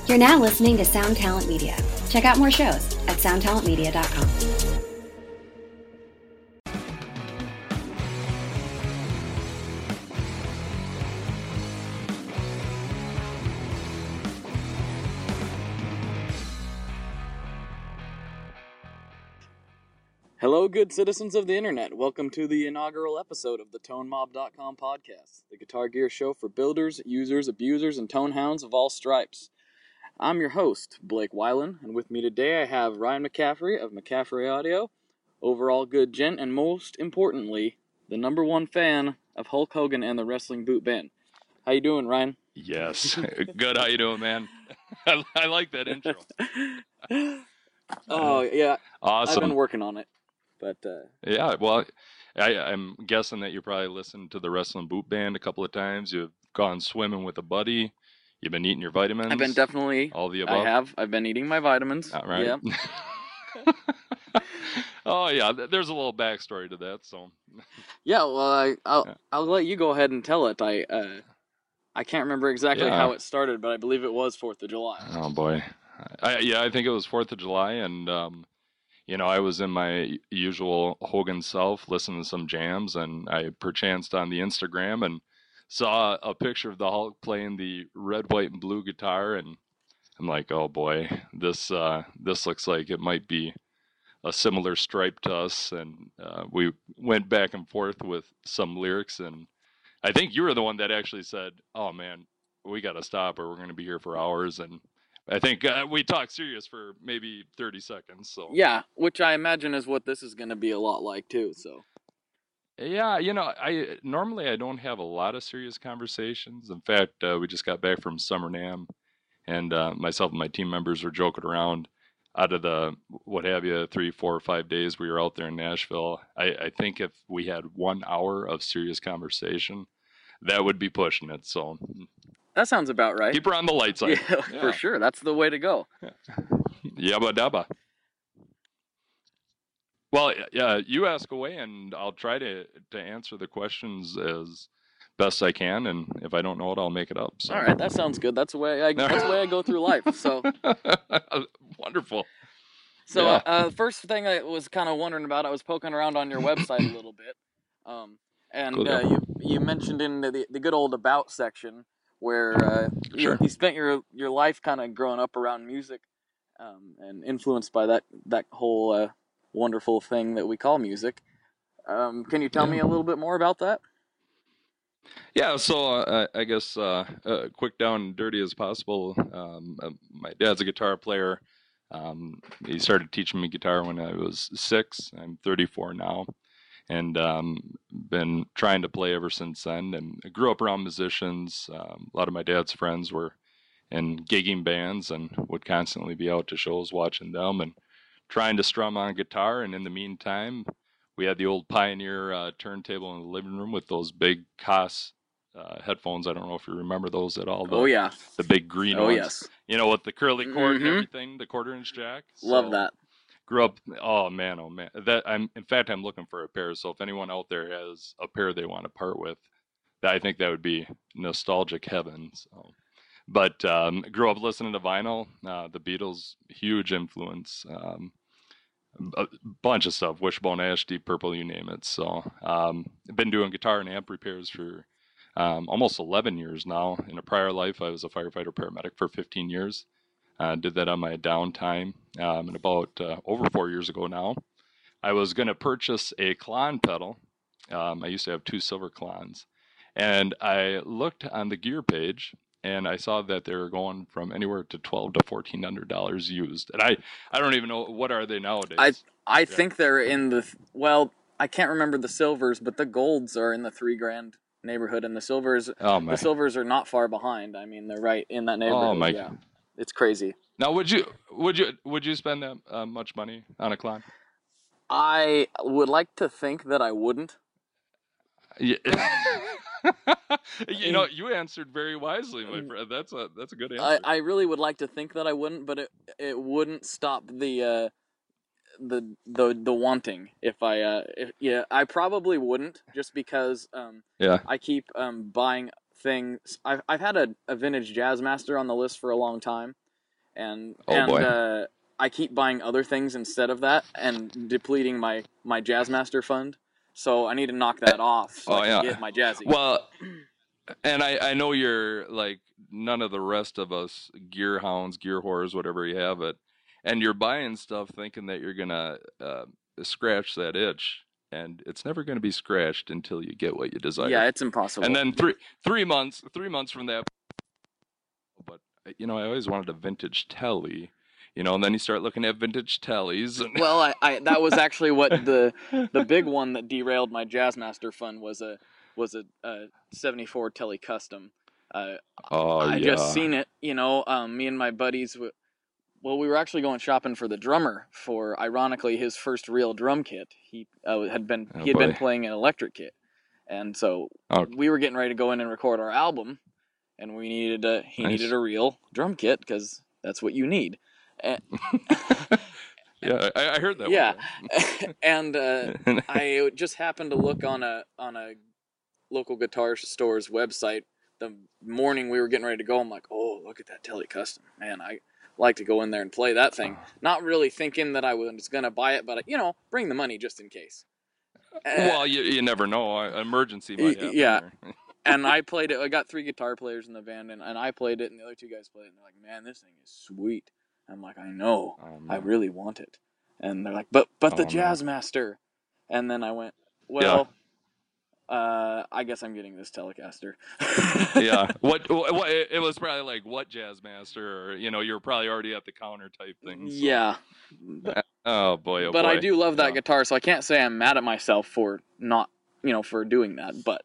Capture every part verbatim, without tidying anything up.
You're now listening to Sound Talent Media. Check out more shows at sound talent media dot com. Hello, good citizens of the internet. Welcome to the inaugural episode of the tone mob dot com podcast, the guitar gear show for builders, users, abusers, and tone hounds of all stripes. I'm your host, Blake Weiland, and with me today I have Ryan McCaffrey of McCaffrey Audio, overall good gent, and most importantly, the number one fan of Hulk Hogan and the Wrestling Boot Band. How you doing, Ryan? Yes. Good. How you doing, man? I, I like that intro. Oh, yeah. Awesome. I've been working on it. But uh, yeah, well, I, I'm guessing that you probably listened to the Wrestling Boot Band a couple of times. You've gone swimming with a buddy. You've been eating your vitamins. I've been definitely, all the above. I have. I've been eating my vitamins. All right. Yeah. Oh, yeah. There's a little backstory to that. So. Yeah, well, I, I'll yeah. I'll let you go ahead and tell it. I uh, I can't remember exactly yeah. how it started, but I believe it was Fourth of July. Oh boy. I, yeah, I think it was Fourth of July, and um, you know, I was in my usual Hogan self, listening to some jams, and I perchanced on the Instagram and saw a picture of the Hulk playing the red, white, and blue guitar, and I'm like, oh boy, this uh, this looks like it might be a similar stripe to us, and uh, we went back and forth with some lyrics, and I think you were the one that actually said, oh man, we got to stop or we're going to be here for hours, and I think uh, we talked serious for maybe thirty seconds. So yeah, which I imagine is what this is going to be a lot like too. So yeah, you know, I normally I don't have a lot of serious conversations. In fact, uh, we just got back from Summer NAMM, and uh, myself and my team members were joking around. Out of the what have you, three, four, or five days we were out there in Nashville, I, I think if we had one hour of serious conversation, that would be pushing it. So that sounds about right. Keep her on the light side. Yeah, yeah. For sure. That's the way to go. Yabba dabba. Well, yeah, you ask away, and I'll try to, to answer the questions as best I can, and if I don't know it, I'll make it up. So. All right, that sounds good. That's the way I that's the way I go through life. So wonderful. So yeah. uh, the first thing I was kind of wondering about, I was poking around on your website a little bit, um, and cool, uh, yeah. you you mentioned in the the good old about section where uh, sure. you, you spent your your life kind of growing up around music, um, and influenced by that that whole uh, wonderful thing that we call music. Um, can you tell yeah. me a little bit more about that? Yeah, so uh, I guess uh, uh, quick down and dirty as possible. Um, uh, my dad's a guitar player. Um, he started teaching me guitar when I was six. I'm thirty-four now, and um, been trying to play ever since then. And I grew up around musicians. Um, a lot of my dad's friends were in gigging bands and would constantly be out to shows watching them and trying to strum on guitar. And in the meantime, we had the old Pioneer uh, turntable in the living room with those big Koss uh, headphones. I don't know if you remember those at all. The, oh, yeah. The big green oh, ones. yes. You know, with the curly cord mm-hmm. and everything, the quarter inch jack. Love so, that. Grew up, oh man, oh man. That I'm in fact I'm looking for a pair. So if anyone out there has a pair they want to part with, I think that would be nostalgic heaven. So. But um, grew up listening to vinyl. Uh, the Beatles, huge influence. Um, a bunch of stuff, Wishbone Ash, Deep Purple, you name it. So um, I've been doing guitar and amp repairs for um, almost eleven years now. In a prior life, I was a firefighter paramedic for fifteen years. Uh, did that on my downtime. Um, and about uh, over four years ago now, I was going to purchase a Klon pedal. Um, I used to have two silver Klons. And I looked on the gear page, and I saw that they were going from anywhere to twelve to fourteen hundred dollars used, and I, I don't even know what are they nowadays. I I yeah. think they're in the well, I can't remember the silvers, but the golds are in the three grand neighborhood, and the silvers, oh my. the silvers are not far behind. I mean, they're right in that neighborhood. Oh my. Yeah, it's crazy. Now, would you would you would you spend that uh, much money on a Klon? I would like to think that I wouldn't. Yeah. You know, you answered very wisely, my friend. That's a that's a good answer. I, I really would like to think that I wouldn't, but it it wouldn't stop the uh, the the the wanting. If I uh, if, yeah, I probably wouldn't, just because um yeah I keep um buying things. I've I've had a, a vintage Jazzmaster on the list for a long time, and Oh, and boy. uh, I keep buying other things instead of that and depleting my my Jazzmaster fund. So I need to knock that off so Oh I can yeah. get my Jazzy. Well, and I I know you're like none of the rest of us gear hounds, gear whores, whatever you have it, and you're buying stuff thinking that you're gonna uh, scratch that itch, and it's never gonna be scratched until you get what you desire. Yeah, it's impossible. And then three three months three months from that, but you know I always wanted a vintage telly, you know, and then you start looking at vintage tellies. And well, I, I that was actually what the the big one that derailed my Jazzmaster fund was a was a, a seventy-four Tele Custom. Uh, oh I yeah, just seen it, you know. Um, me and my buddies, w- well, we were actually going shopping for the drummer for, ironically, his first real drum kit. He uh, had been Oh, he had been boy. playing an electric kit, and so Oh. we were getting ready to go in and record our album, and we needed a he Nice. needed a real drum kit because that's what you need. And, yeah, I, I heard that. yeah, one and uh, I just happened to look on a on a local guitar store's website the morning we were getting ready to go. I'm like, oh, look at that Tele Custom, man! I like to go in there and play that thing. Not really thinking that I was gonna buy it, but you know, bring the money just in case. Well, you you never know. An emergency might happen. Yeah. Or... And I played it. I got three guitar players in the band, and, and I played it, and the other two guys played it. And they're like, "Man, this thing is sweet." I'm like, "I know, oh, I really want it." And they're like, "But but the oh, Jazzmaster." And then I went, "Well, yeah. uh, I guess I'm getting this Telecaster." yeah. What, what? It was probably like what Jazzmaster, or you know, you were probably already at the counter type thing. So. Yeah. Oh boy. Oh but boy. I do love that yeah. guitar, so I can't say I'm mad at myself for not, you know, for doing that. But.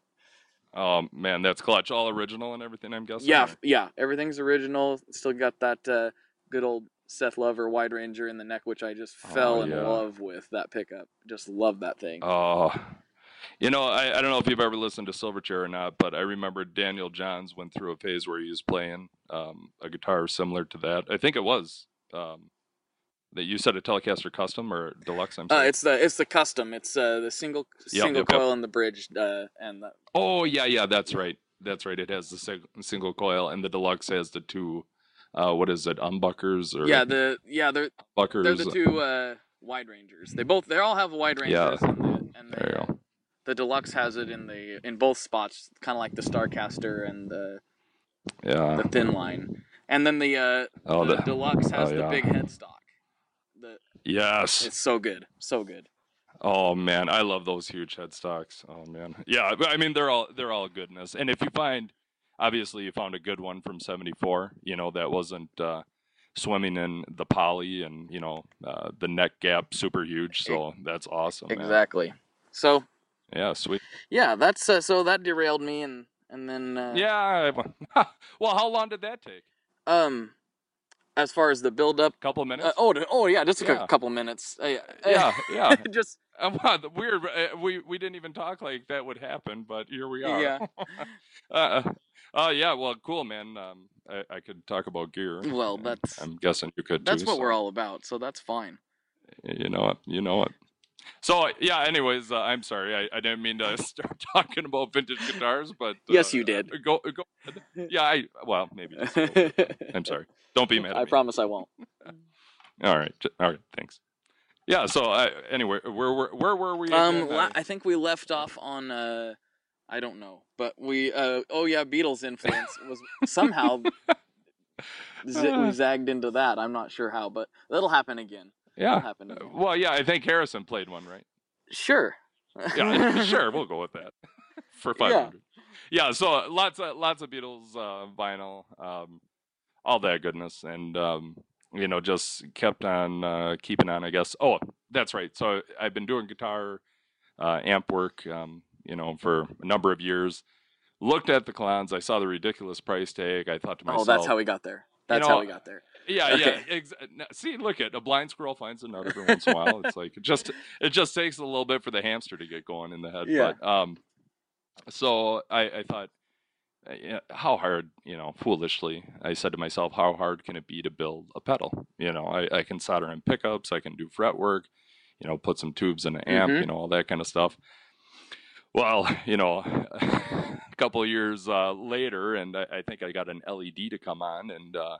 Oh man, that's clutch. All original and everything, I'm guessing. Yeah, or? yeah, everything's original. Still got that uh, good old Seth Lover Wide Ranger in the neck, which I just fell Oh, in yeah. love with. That pickup, just love that thing. Oh, you know, I, I don't know if you've ever listened to Silverchair or not, but I remember Daniel Johns went through a phase where he was playing um, a guitar similar to that. I think it was um, that you said a Telecaster Custom or Deluxe. I'm sorry. Uh, it's the it's the custom. It's uh, the single Yep, single yep, coil yep. in the bridge, uh, and the, Oh yeah, yeah, that's right. That's right. It has the sing- single coil, and the Deluxe has the two. Uh, what is it? Umbuckers or yeah the yeah they're Buckers? they're the two uh, Wide Rangers. They both they all have Wide Rangers. Yeah. And the, and There you the, go. the Deluxe has it in the in both spots, kind of like the Starcaster and the Yeah. the Thin Line. And then the uh, Oh, the, the- Deluxe has oh, the yeah. big headstock. The Yes. it's so good, so good. Oh man, I love those huge headstocks. Oh man, yeah. but I mean, they're all they're all goodness. And if you find, obviously, you found a good one from seventy-four. You know that wasn't uh, swimming in the poly and you know uh, the neck gap super huge. So that's awesome. man. Exactly. So Yeah, sweet. yeah, that's uh, so that derailed me, and and then uh, Yeah. Well, how long did that take? um, as far as the build up, Couple of minutes. uh, oh oh yeah, just a Yeah. couple minutes. Uh, yeah, yeah. just Uh, wow, the weird. Uh, we we didn't even talk like that would happen, but here we are. Yeah. uh, uh, yeah. Well, cool, man. Um, I, I could talk about gear. Well, and that's- I'm guessing you could that's too. what so, we're all about. So that's fine. You know it. You know it. So yeah. Anyways, uh, I'm sorry. I, I didn't mean to start talking about vintage guitars, but uh, Yes, you did. Go go. ahead. Yeah. I well maybe. Just a little bit. I'm sorry. Don't be mad at I me. promise I won't. All right. j- All right. Thanks. Yeah. So I, anyway, where where where were we? Um, again? la- I think we left off on uh, I don't know, but we uh, oh yeah, Beatles influence was somehow z- we zagged into that. I'm not sure how, but that'll happen again. Yeah. That'll happen again. Well, yeah, I think Harrison played one, right? Sure. Yeah, sure, we'll go with that for five hundred. Yeah. yeah, so lots of lots of Beatles uh, vinyl, um, all that goodness, and um, you know, just kept on uh, keeping on. I guess. Oh, that's right. So I've been doing guitar uh, amp work, um, you know, for a number of years. Looked at the clowns. I saw the ridiculous price tag. I thought to myself, Oh, that's how we got there. That's know, how we got there. Yeah, Okay. yeah. Ex- now, see, look at a blind squirrel finds a nut every once in a while. It's like it just it just takes a little bit for the hamster to get going in the head. Yeah. But um, so I, I thought, uh, yeah, how hard, you know, foolishly, I said to myself, how hard can it be to build a pedal? You know, I, I can solder in pickups, I can do fret work, you know, put some tubes in an amp, Mhm. you know, all that kind of stuff. Well, you know, a couple of years uh, later, and I, I think I got an L E D to come on, and uh,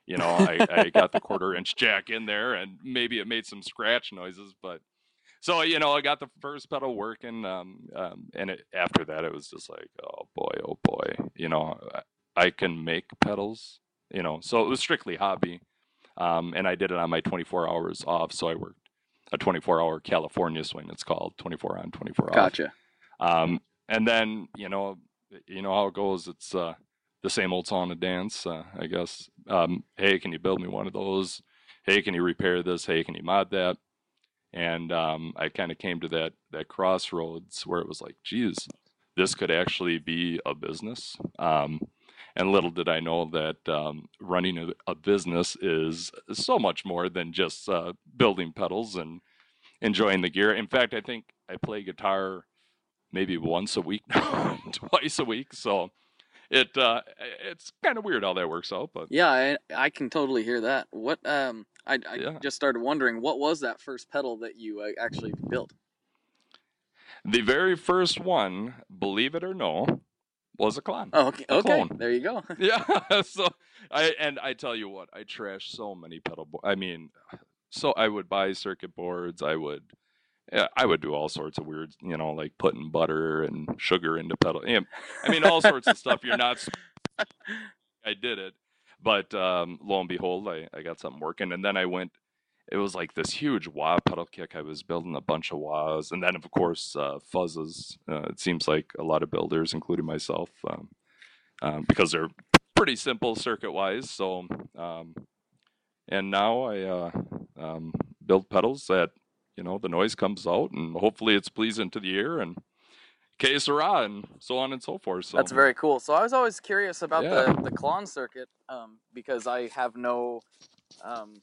You know, I, I got the quarter inch jack in there, and maybe it made some scratch noises, but so, you know, I got the first pedal working, um, um, and it, after that, it was just like, oh boy, oh boy, you know, I, I can make pedals, you know, so it was strictly hobby, um, and I did it on my twenty-four hours off, so I worked a twenty-four hour California swing, it's called, twenty-four on, twenty-four off. Gotcha. Um, and then, you know, you know how it goes, it's uh, the same old song and dance, uh, I guess. Um, hey, can you build me one of those? Hey, can you repair this? Hey, can you mod that? And um, I kind of came to that that crossroads where it was like, geez, this could actually be a business. Um, and little did I know that um, running a, a business is so much more than just uh, building pedals and enjoying the gear. In fact, I think I play guitar maybe once a week, twice a week. So it uh, it's kind of weird how that works out. But yeah, I, I can totally hear that. What um, I, I yeah. just started wondering, what was that first pedal that you uh, actually built? The very first one, believe it or no, was a Klon. Oh, okay. A Okay. clone. There you go. Yeah. So I and I tell you what, I trashed so many pedal boards. I mean, so I would buy circuit boards. I would, yeah, I would do all sorts of weird, you know, like putting butter and sugar into pedal. Yeah, I mean, all sorts of stuff. You're not. I did it, but um, lo and behold, I I got something working, and then I went. It was like this huge wah pedal kick. I was building a bunch of wahs, and then of course uh, fuzzes. Uh, it seems like a lot of builders, including myself, um, um, because they're pretty simple circuit-wise. So, um, and now I uh, um, build pedals that, you know, the noise comes out, and hopefully it's pleasing to the ear, and que sera, and so on and so forth. So That's very cool. So I was always curious about Yeah. the the Klon circuit, um, because I have no um,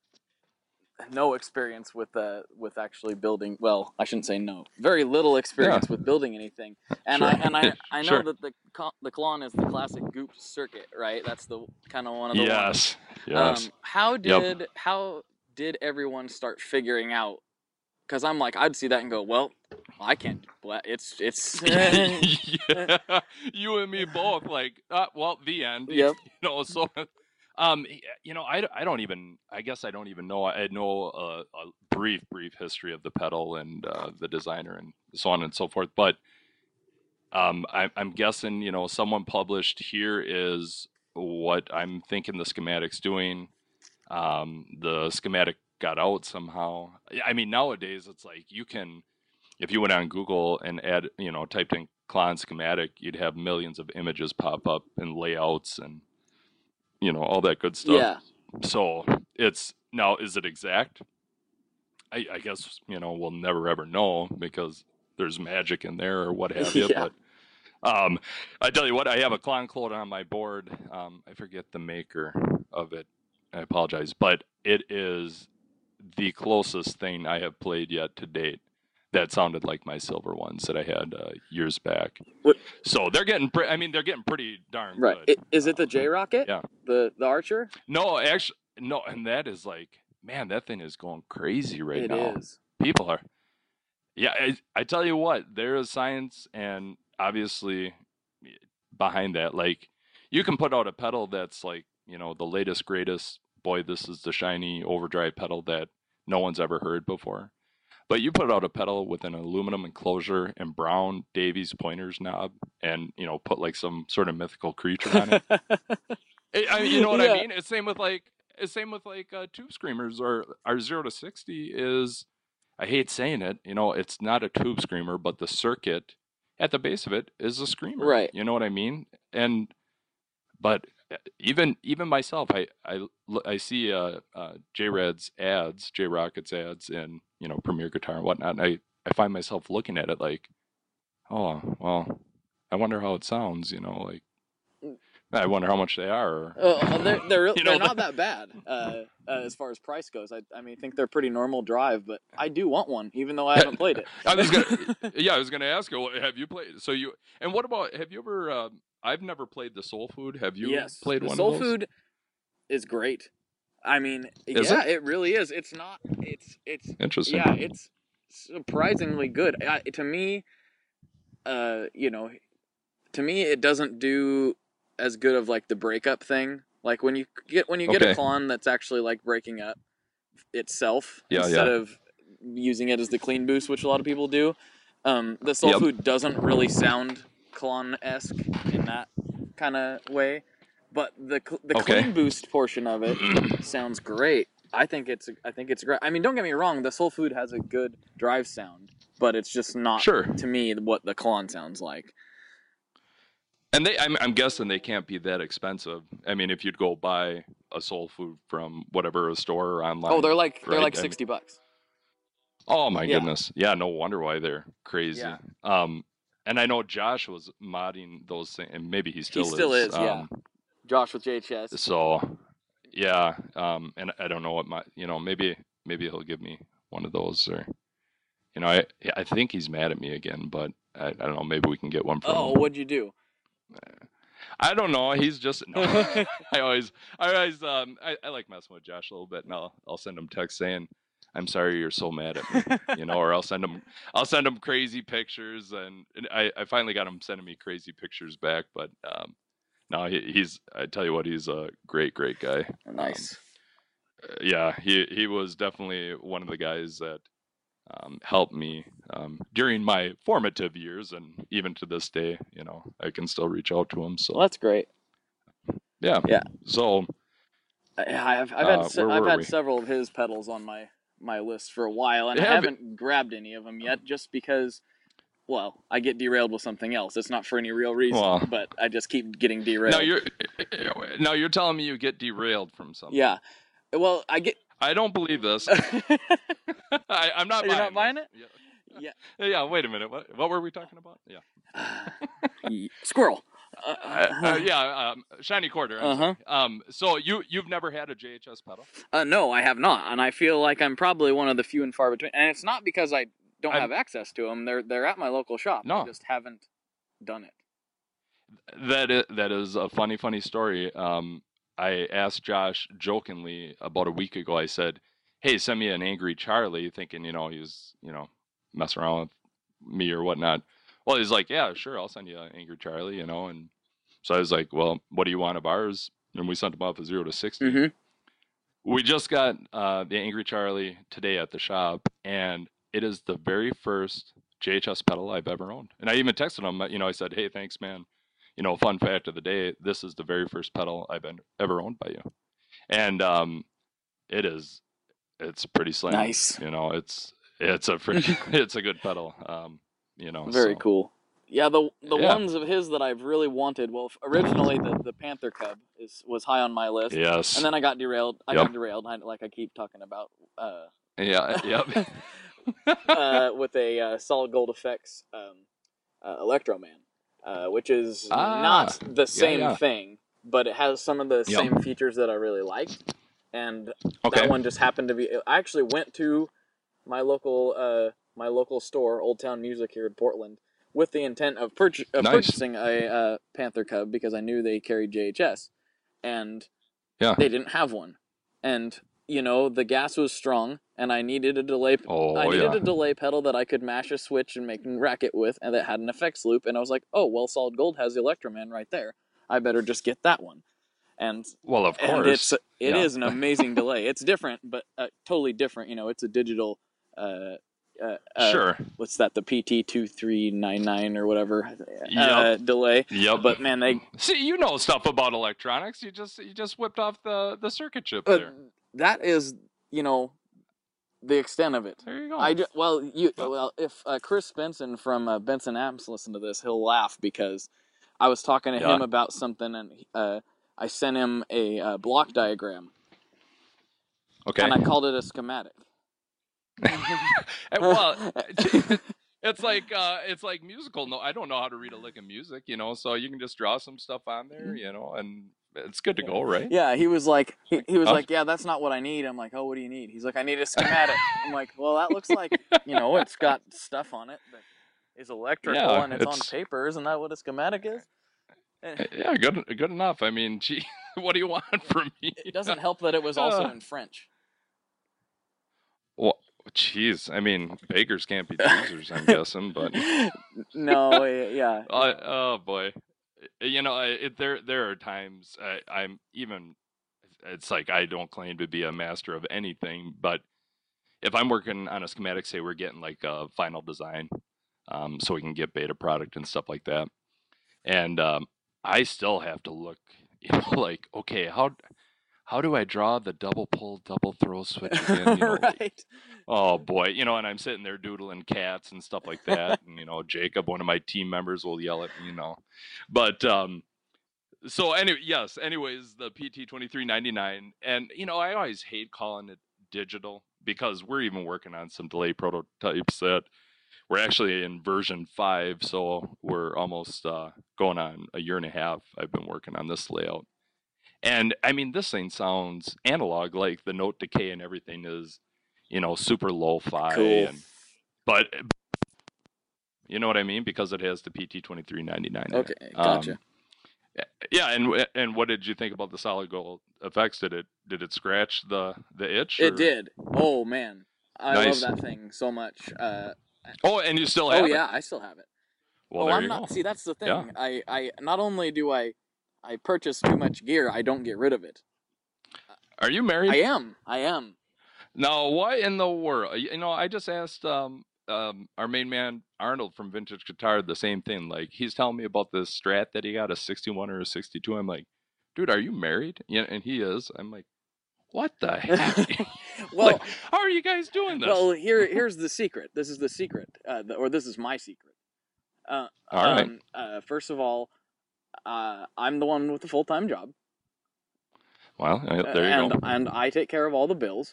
no experience with uh, with actually building. Well, I shouldn't say no. Very little experience Yeah. with building anything. And Sure. I and I, I know Sure. that the Cl- the Klon is the classic Goop circuit, right? That's the kind of one of the ones. Yes. Yes. Um, how did how did everyone start figuring out? Because I'm like, I'd see that and go, well, I can't. Well, it's it's. Yeah, you and me both. Like, uh, well, the end. Yep. You know, so, um, you know, I, I don't even. I guess I don't even know. I know a, a brief, brief history of the pedal and uh, the designer and so on and so forth. But um, I, I'm guessing, you know, someone published here is what I'm thinking the schematic's doing. Um, the schematic got out somehow. I mean, nowadays it's like you can, if you went on Google and add, you know, typed in Klon schematic, you'd have millions of images pop up and layouts and, you know, all that good stuff. Yeah. So it's, now, is it exact? I, I guess, you know, we'll never ever know because there's magic in there or what have you. Yeah. But um, I tell you what, I have a Klon clone on my board. Um, I forget the maker of it. I apologize, but it is the closest thing I have played yet to date that sounded like my silver ones that I had uh, years back. What? So they're getting, pre- I mean, they're getting pretty darn Right. good. It, is it the J Rocket? Yeah. The the Archer? No, actually, no, and that is like, man, that thing is going crazy right It now. is. People are, yeah, I, I tell you what, there is science and obviously behind that. Like, you can put out a pedal that's like, you know, the latest, greatest, boy, this is the shiny overdrive pedal that no one's ever heard before. But you put out a pedal with an aluminum enclosure and brown Davies pointers knob and, you know, put like some sort of mythical creature on it. I, I mean, you know what Yeah. I mean? It's same with like, it's same with like uh, tube screamers or our zero to sixty is, I hate saying it, you know, it's not a tube screamer, but the circuit at the base of it is a screamer. Right. You know what I mean? And, but even even myself, I I, I see uh, uh, J-Rad's ads, J-Rocket's ads in, you know, Premier Guitar and whatnot, and I, I find myself looking at it like, oh, well, I wonder how it sounds, you know, like, I wonder how much they are. Uh, they're they're, really, You know, they're not that bad uh, uh, as far as price goes. I I mean, I think they're pretty normal drive, but I do want one, even though I haven't played it. I was gonna, yeah, I was gonna ask you, have you played? So you, and what about? Have you ever? Uh, I've never played the Soul Food. Have you yes, played the one Soul of those? Food is great. I mean, Is yeah, it? it? really is. It's not. It's it's Interesting. yeah, it's surprisingly good. I, to me, uh, you know, to me, it doesn't do as good of like the breakup thing Like when you get when you get Okay. a clon that's actually like breaking up itself Yeah, instead yeah. of using it as the clean boost, which a lot of people do. Um, the soul Yep. food doesn't really sound clone-esque in that kind of way, but the cl- the Okay. clean boost portion of it sounds great. I think it's I think it's great. I mean, don't get me wrong, the soul food has a good drive sound, but it's just not Sure. to me what the clone sounds like. And they, I'm, I'm guessing they can't be that expensive. I mean, if you'd go buy a soul food from whatever a store or online. Oh, they're like they're right? like I sixty mean, bucks. oh my Yeah. goodness. Yeah, no wonder why they're crazy. Yeah. Um, and I know Josh was modding those things, and maybe he still He is. still is, um, yeah. Josh with J H S. So, yeah. Um, and I don't know what my, you know, maybe maybe he'll give me one of those, or, you know, I I think he's mad at me again, but I, I don't know. Maybe we can get one from Oh, him. what'd you do? I don't know. He's just no. I always, I always, um, I, I like messing with Josh a little bit, and I'll, I'll send him text saying, "I'm sorry you're so mad at me," you know, or I'll send him, I'll send him crazy pictures, and, and I, I finally got him sending me crazy pictures back, but um, no, he, he's, I tell you what, he's a great, great guy. Nice. Um, yeah, he, he was definitely one of the guys that um, helped me um, during my formative years, and even to this day, you know, I can still reach out to him. So Well, that's great. yeah, Yeah. So I, I've I've uh, had se- where I've were had we? several of his pedals on my my list for a while, and I Have- haven't grabbed any of them yet, just because. Well, I get derailed with something else. It's not for any real reason, Well. but I just keep getting derailed. Now you're now you're telling me you get derailed from something. Yeah. Well, I get. I don't believe this. You're I, I'm not. Buying not buying this. it? Yeah. Yeah. Yeah. Wait a minute. What what were we talking about? Yeah. Squirrel. Uh, Uh, uh, yeah. Um, shiny quarter. I'm Uh-huh. sorry. Um. So you you've never had a J H S pedal? Uh, no, I have not, and I feel like I'm probably one of the few and far between. And it's not because I don't I'm- have access to them; they're they're at my local shop. No. I just haven't done it. That is, that is a funny funny story. Um. I asked Josh jokingly about a week ago. I said, "Hey, send me an Angry Charlie," thinking you know he was you know messing around with me or whatnot. Well, he's like, "Yeah, sure, I'll send you an Angry Charlie," you know. And so I was like, "Well, what do you want of ours?" And we sent them off a zero to sixty. Mm-hmm. We just got uh, the Angry Charlie today at the shop, and it is the very first J H S pedal I've ever owned. And I even texted him, you know, I said, "Hey, thanks, man. You know, fun fact of the day, this is the very first pedal I've been, ever owned by you." And um, it is, it's pretty slim. Nice. You know, it's it's a pretty, it's a good pedal. Um, you know, Very so. cool. Yeah, the the Yeah. ones of his that I've really wanted. Well, originally the, the Panther Cub is was high on my list, Yes. and then I got derailed. I Yep. got derailed, I, like I keep talking about. Uh, Yeah. Yep. uh, with a uh, Solid Gold Effects um, uh, Electroman, uh, which is Ah, not the same yeah. thing, but it has some of the Yep. same features that I really liked. And Okay. that one just happened to be. I actually went to my local uh, my local store, Old Town Music here in Portland, with the intent of, purch- of Nice. purchasing a uh, Panther Cub because I knew they carried J H S, and Yeah. they didn't have one. And you know, the gas was strong, and I needed a delay. Oh, I needed yeah. a delay pedal that I could mash a switch and make a racket with, and that had an effects loop. And I was like, "Oh, well, Solid Gold has the Electroman right there. I better just get that one." And Well, of course. and it's it Yeah. is an amazing delay. It's different, but uh, totally different. You know, it's a digital. Uh, uh, uh, Sure. What's that? The P T two three nine nine or whatever uh, Yep. delay. Yep. But man, they See, you know stuff about electronics. You just you just whipped off the, the circuit chip uh, there. that is you know the extent of it. There you go. I ju- well you Well- well if uh, Chris Benson from uh, Benson Amps listen to this, he'll laugh because I was talking to Yeah. him about something, and uh, I sent him a uh, block diagram, Okay. and I called it a schematic. well, it's like uh, it's like musical. No, I don't know how to read a lick of music, you know. So you can just draw some stuff on there, you know, and it's good to go, right? Yeah, he was like, he, he was Huh? like, yeah, that's not what I need. I'm like, oh, what do you need? He's like, I need a schematic. I'm like, well, that looks like, you know, it's got stuff on it that is electrical Yeah, and it's, on it's- paper. Isn't that what a schematic is? Eh, Yeah, good good enough. I mean, gee, what do you want from me? It doesn't help that it was also Uh. in French. Well, jeez, I mean, beggars can't be choosers, I'm guessing, but No, yeah. uh, oh boy, you know, it, there there are times I, I'm even. It's like I don't claim to be a master of anything, but if I'm working on a schematic, say we're getting like a final design, um, so we can get beta product and stuff like that, and um, I still have to look, you know, like okay, how how do I draw the double pull, double throw switch again? You know, right. like, oh boy, you know, and I'm sitting there doodling cats and stuff like that, and you know, Jacob, one of my team members, will yell at me, you know, but um, so anyway, yes. Anyways, the P T twenty-three ninety-nine, and you know, I always hate calling it digital because we're even working on some delay prototypes that we're actually in version five, so we're almost uh, going on a year and a half. I've been working on this layout, and I mean, this thing sounds analog, like the note decay and everything is, you know, super lo-fi, Cool. and but you know what I mean because it has the P T twenty-three ninety-nine. Okay, gotcha. Um, Yeah, and and what did you think about the solid gold effects? Did it did it scratch the the itch? It or- did. Oh man, I Nice. love that thing so much. Uh, Oh, and you still have oh it. yeah, I still have it. Well, oh, there I'm you not. go. See, that's the thing. Yeah. I, I not only do I, I purchase too much gear, I don't get rid of it. Are you married? I am. I am. Now, what in the world? You know, I just asked um, um, our main man Arnold from Vintage Guitar the same thing. Like, he's telling me about this Strat that he got, a sixty-one or a sixty-two. I'm like, dude, are you married? Yeah, and he is. I'm like, what the heck? Well, Like, how are you guys doing this? well, here here's the secret. This is the secret, uh, the, or this is my secret. Uh, All right. um, uh, first of all, uh, I'm the one with the full time job. Well, uh, there you and, go. And I take care of all the bills.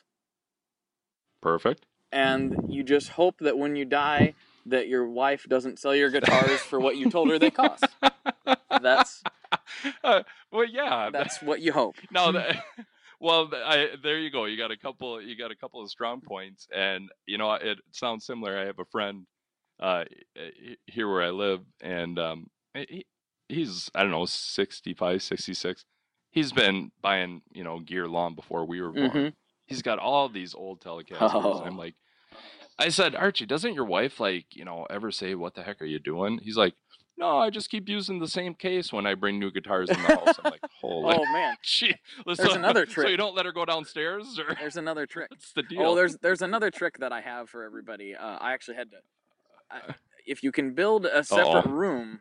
Perfect. And you just hope that when you die, that your wife doesn't sell your guitars for what you told her they cost. That's uh, well, yeah. that's what you hope. No, that, well, I, there you go. You got a couple. You got a couple of strong points, and you know it sounds similar. I have a friend uh, here where I live, and um, he, he's I don't know sixty-five, sixty-six. He's been buying you know gear long before we were born. Mm-hmm. He's got all these old Telecasters. Oh. And I'm like, I said, Archie, doesn't your wife like you know ever say, "What the heck are you doing?" He's like, no, I just keep using the same case when I bring new guitars in the house. I'm like, holy. Oh man, Gee, there's so, another trick. So you don't let her go downstairs, or There's another trick. what's the deal? Oh, there's there's another trick that I have for everybody. Uh, I actually had to. I, if you can build a separate Uh-oh. room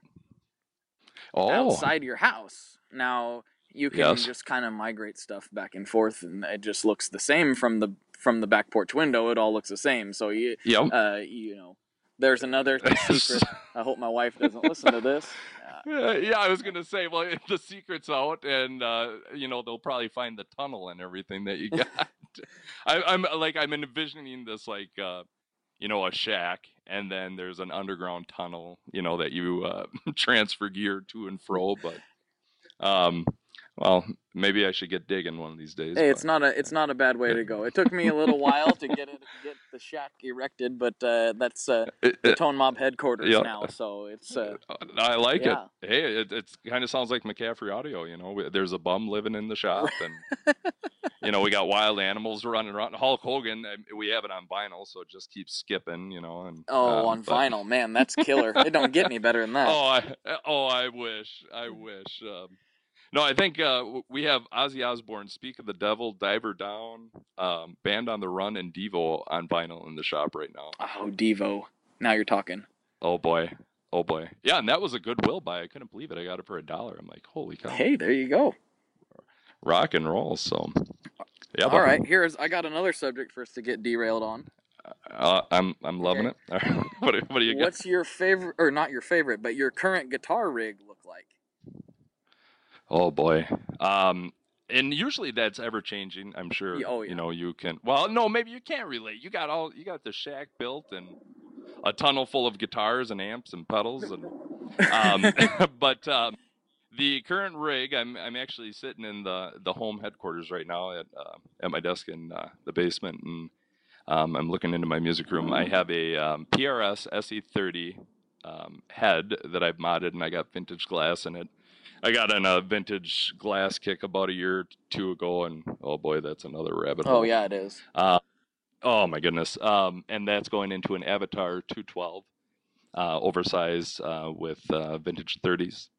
oh, outside your house, now you can Yes. just kind of migrate stuff back and forth, and it just looks the same from the from the back porch window. It all looks the same. So you, yep. uh, you know, there's another secret. I hope my wife doesn't listen to this. Uh, Uh, yeah, I was gonna say, well, the secret's out, and uh, you know they'll probably find the tunnel and everything that you got. I, I'm like I'm envisioning this like uh, you know a shack, and then there's an underground tunnel, you know, that you uh, transfer gear to and fro. But um, well, maybe I should get digging one of these days. Hey, but, it's not a it's not a bad way to go. It took me a little while to get it get the shack erected, but uh, that's uh, It- the it- Tone Mob headquarters Yeah. now. So it's uh, I like yeah. it. Hey, it it kind of sounds like McCaffrey Audio. You know, We- there's a bum living in the shop, and you know we got wild animals running around. Hulk Hogan, uh, we have it on vinyl, so it just keeps skipping. You know, and oh um, on but- vinyl, man, that's killer. It don't get any better than that. Oh, I oh I wish I wish. Um, no, I think uh, w- we have Ozzy Osbourne, Speak of the Devil, Diver Down, um, Band on the Run, and Devo on vinyl in the shop right now. Oh, Devo. Now you're talking. Oh boy. Oh boy. Yeah, and that was a Goodwill buy. I couldn't believe it. I got it for a dollar. I'm like, holy cow. Hey, there you go. Rock and roll. So, yeah. All right, here's I got another subject for us to get derailed on. Uh, I'm I'm loving it. what, do- what do you got? What's your favorite, or not your favorite, but your current guitar rig look like? Oh boy. Um, and usually that's ever changing. I'm sure. Yeah, oh, yeah. You know, you can. Well, no, maybe you can't relate. You got all. You got the shack built and a tunnel full of guitars and amps and pedals and. Um, but um, the current rig, I'm I'm actually sitting in the the home headquarters right now at uh, at my desk in uh, the basement, and um, I'm looking into my music room. I have a um, P R S S E thirty um, head that I've modded, and I got vintage glass in it. I got in a vintage glass kick about a year or two ago, and oh boy, that's another rabbit hole. Oh yeah, it is. Uh, oh my goodness. Um, and that's going into an Avatar two twelve, uh, oversized uh, with uh, vintage thirties.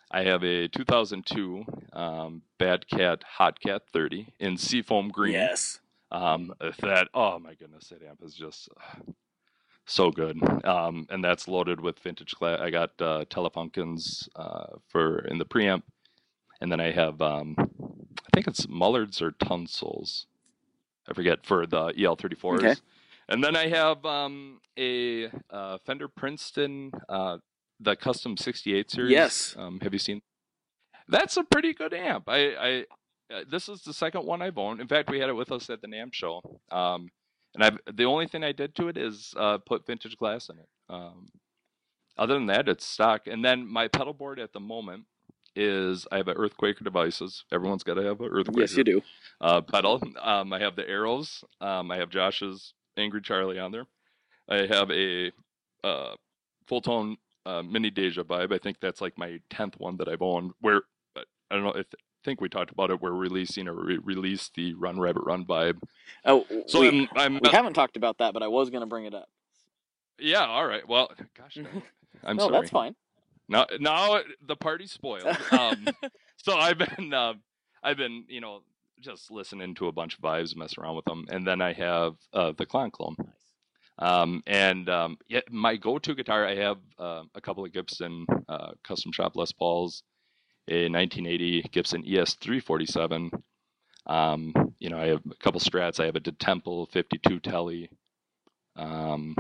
I have a two thousand two um, Bad Cat Hot Cat thirty in Seafoam Green. Yes. Um, that, oh my goodness, that amp is just uh, so good. Um, and that's loaded with vintage glass. I got uh, Telefunkins uh, for in the preamp. And then I have, um, I think it's Mullards or Tunsil's. I forget, for the E L thirty-fours. Okay. And then I have um, a uh, Fender Princeton, uh, the Custom sixty-eight series. Yes. Um, have you seen? That's a pretty good amp. I, I uh, this is the second one I've owned. In fact, we had it with us at the NAMM show. Um, and I've the only thing I did to it is uh, put vintage glass in it. Um, other than that, it's stock. And then my pedal board at the moment is I have an Earthquaker Devices. Everyone's got to have an Earthquaker. Yes, you do. Uh, pedal. Um, I have the Arrows. Um, I have Josh's Angry Charlie on there. I have a uh, full tone uh, Mini Deja Vibe. I think that's like my tenth one that I've owned. Where I don't know. I th- think we talked about it. We're releasing or re- release the Run Rabbit Run Vibe. Oh, so we, I'm, I'm we haven't talked about that, but I was going to bring it up. Yeah. All right. Well, gosh, I'm no, sorry. that's fine. Now, now the party's spoiled. Um, so I've been, uh, I've been, you know, just listening to a bunch of vibes, messing around with them, and then I have uh, the Clone Clone. Nice. Um, and um, yeah, my go-to guitar, I have uh, a couple of Gibson uh, custom shop Les Pauls, a nineteen eighty Gibson E S three forty-seven. Um, you know, I have a couple Strats. I have a De Temple fifty-two Tele. Um,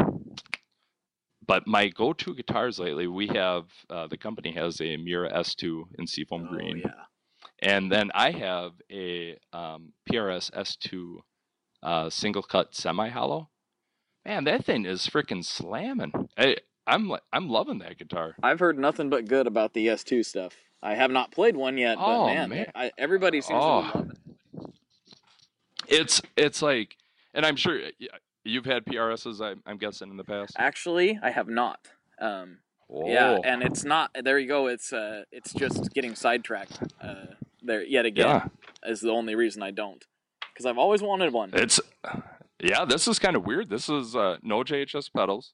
But my go-to guitars lately, we have, uh, the company has a Mira S two in Seafoam Oh, Green. yeah. And then I have a um, P R S S two uh, single cut semi-hollow. Man, that thing is freaking slamming. I, I'm I'm loving that guitar. I've heard nothing but good about the S two stuff. I have not played one yet, but Oh, man, man. I, everybody seems Oh. to be loving it. It's it's like, and I'm sure you've had P R Ss, I'm, I'm guessing, in the past. Actually, I have not. Um, Oh. Yeah, and it's not. There you go. It's uh, it's just getting sidetracked. Uh, there yet again Yeah. is the only reason I don't, because I've always wanted one. It's, yeah, this is kind of weird. This is uh, no J H S pedals,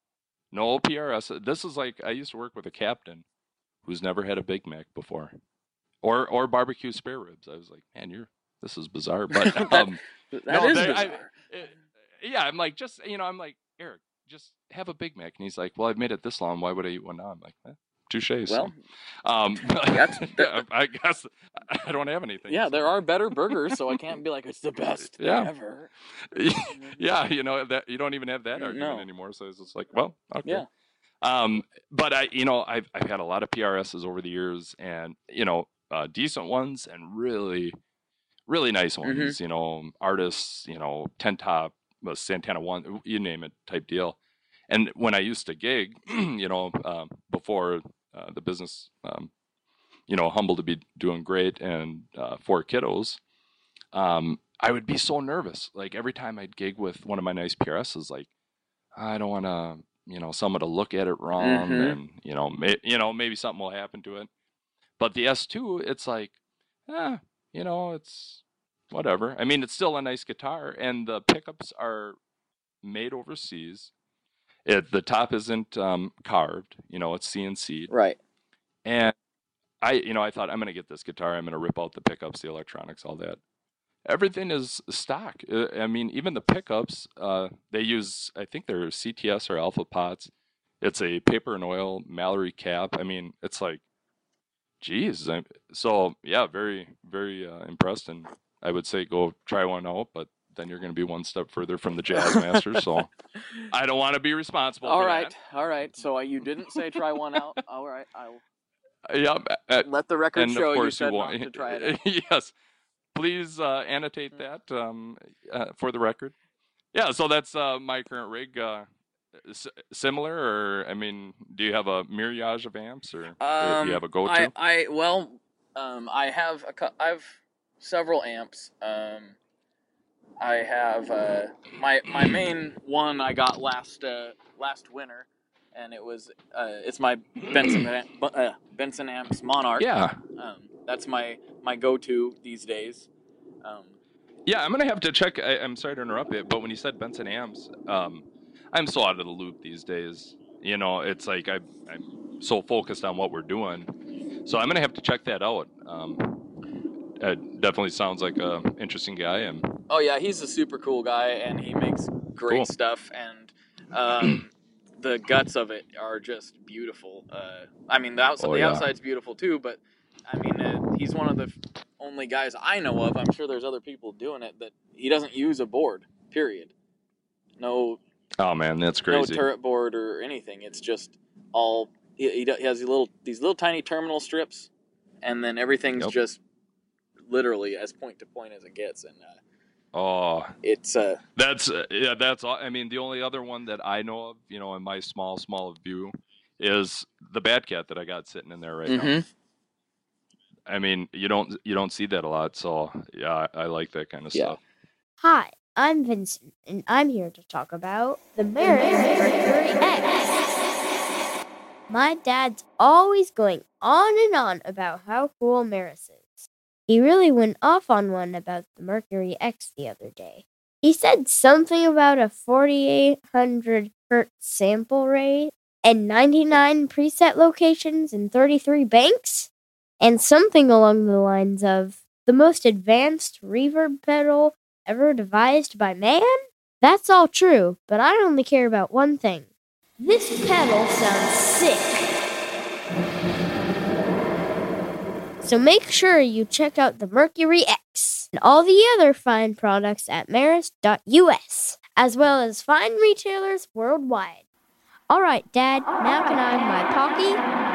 no P R S. This is like, I used to work with a captain who's never had a Big Mac before, or or barbecue spare ribs. I was like, man, you're this is bizarre. But um, that no, is they- bizarre. I- it- yeah, I'm like, just you know, I'm like, Eric, just have a Big Mac, and he's like, well, I've made it this long. Why would I eat one now? I'm like, eh, touche. well, so, um, that's- yeah, I guess I don't have anything. yeah, so. there are better burgers, so I can't be like it's the best thing Yeah. ever. Yeah, you know that you don't even have that argument No. anymore. So it's just like, well, okay. Yeah. Um, but I, you know, I've I've had a lot of P R Ss over the years, and you know, uh, decent ones and really, really nice ones. Mhm. You know, artists, you know, ten top, uh, Santana one, you name it, type deal. And when I used to gig, you know, um, before uh, the business, um, you know, humbled to be doing great and uh, four kiddos. Um, I would be so nervous. Like every time I'd gig with one of my nice P R Ss, like I don't want to, you know, someone to look at it wrong, Mhm. and you know, may, you know, maybe something will happen to it. But the S two, it's like, eh, you know, it's whatever. I mean, it's still a nice guitar, and the pickups are made overseas. It the top isn't um, carved, you know, it's C N C'd, Right. and I, you know, I thought I'm gonna get this guitar, I'm gonna rip out the pickups, the electronics, all that. Everything is stock. Uh, I mean, even the pickups, uh, they use, I think they're C T S or Alpha Pots. It's a paper and oil Mallory cap. I mean, it's like, geez. I, so, yeah, very, very uh, impressed. And I would say go try one out, but then you're going to be one step further from the Jazz Master. So I don't want to be responsible All for right. All right. So uh, you didn't say try one out. All right. I will that. Yeah. uh, let the record and show of you course said you not want to try it out. yes, please uh, annotate that um, uh, for the record. Yeah, so that's uh, my current rig. Uh, s- similar, or I mean, do you have a myriad of amps, or uh, do you have a go-to? I, I well, um, I have a cou- I've several amps. Um, I have uh, my my main one I got last uh, last winter, and it was uh, it's my Benson am- uh, Benson amps Monarch. yeah, Um, that's my my go-to these days. Um, yeah. I'm gonna have to check. I, I'm sorry to interrupt it, but when you said Benson amps, um, I'm so out of the loop these days. You know, it's like I, I'm so focused on what we're doing So I'm gonna have to check that out. Um, it definitely sounds like a interesting guy, and Oh yeah, he's a super cool guy, and he makes great Cool. stuff, and um, the guts of it are just beautiful. Uh, I mean, the outside, Oh, the yeah. outside's beautiful too, but I mean, uh, he's one of the f- only guys I know of. I'm sure there's other people doing it that he doesn't use a board. Period. No, oh man, that's no crazy. turret board or anything. It's just all he, he do- he has these little these little tiny terminal strips, and then everything's Yep. just literally as point to point as it gets, and uh, Oh, it's uh that's uh, yeah, that's all. I mean, the only other one that I know of, you know, in my small, small view, is the Batcat that I got sitting in there right now. mhm. I mean, you don't you don't see that a lot, so yeah, I, I like that kind of Yeah. stuff. Hi, I'm Vincent, and I'm here to talk about the Maris Mercury X. My dad's always going on and on about how cool Maris is. He really went off on one about the Mercury X the other day. He said something about a forty-eight hundred hertz sample rate and ninety-nine preset locations in thirty-three banks, and something along the lines of the most advanced reverb pedal ever devised by man? That's all true, but I only care about one thing. This pedal sounds sick. So make sure you check out the Mercury X and all the other fine products at maris dot U S, as well as fine retailers worldwide. All right, Dad, now can I have my talkie?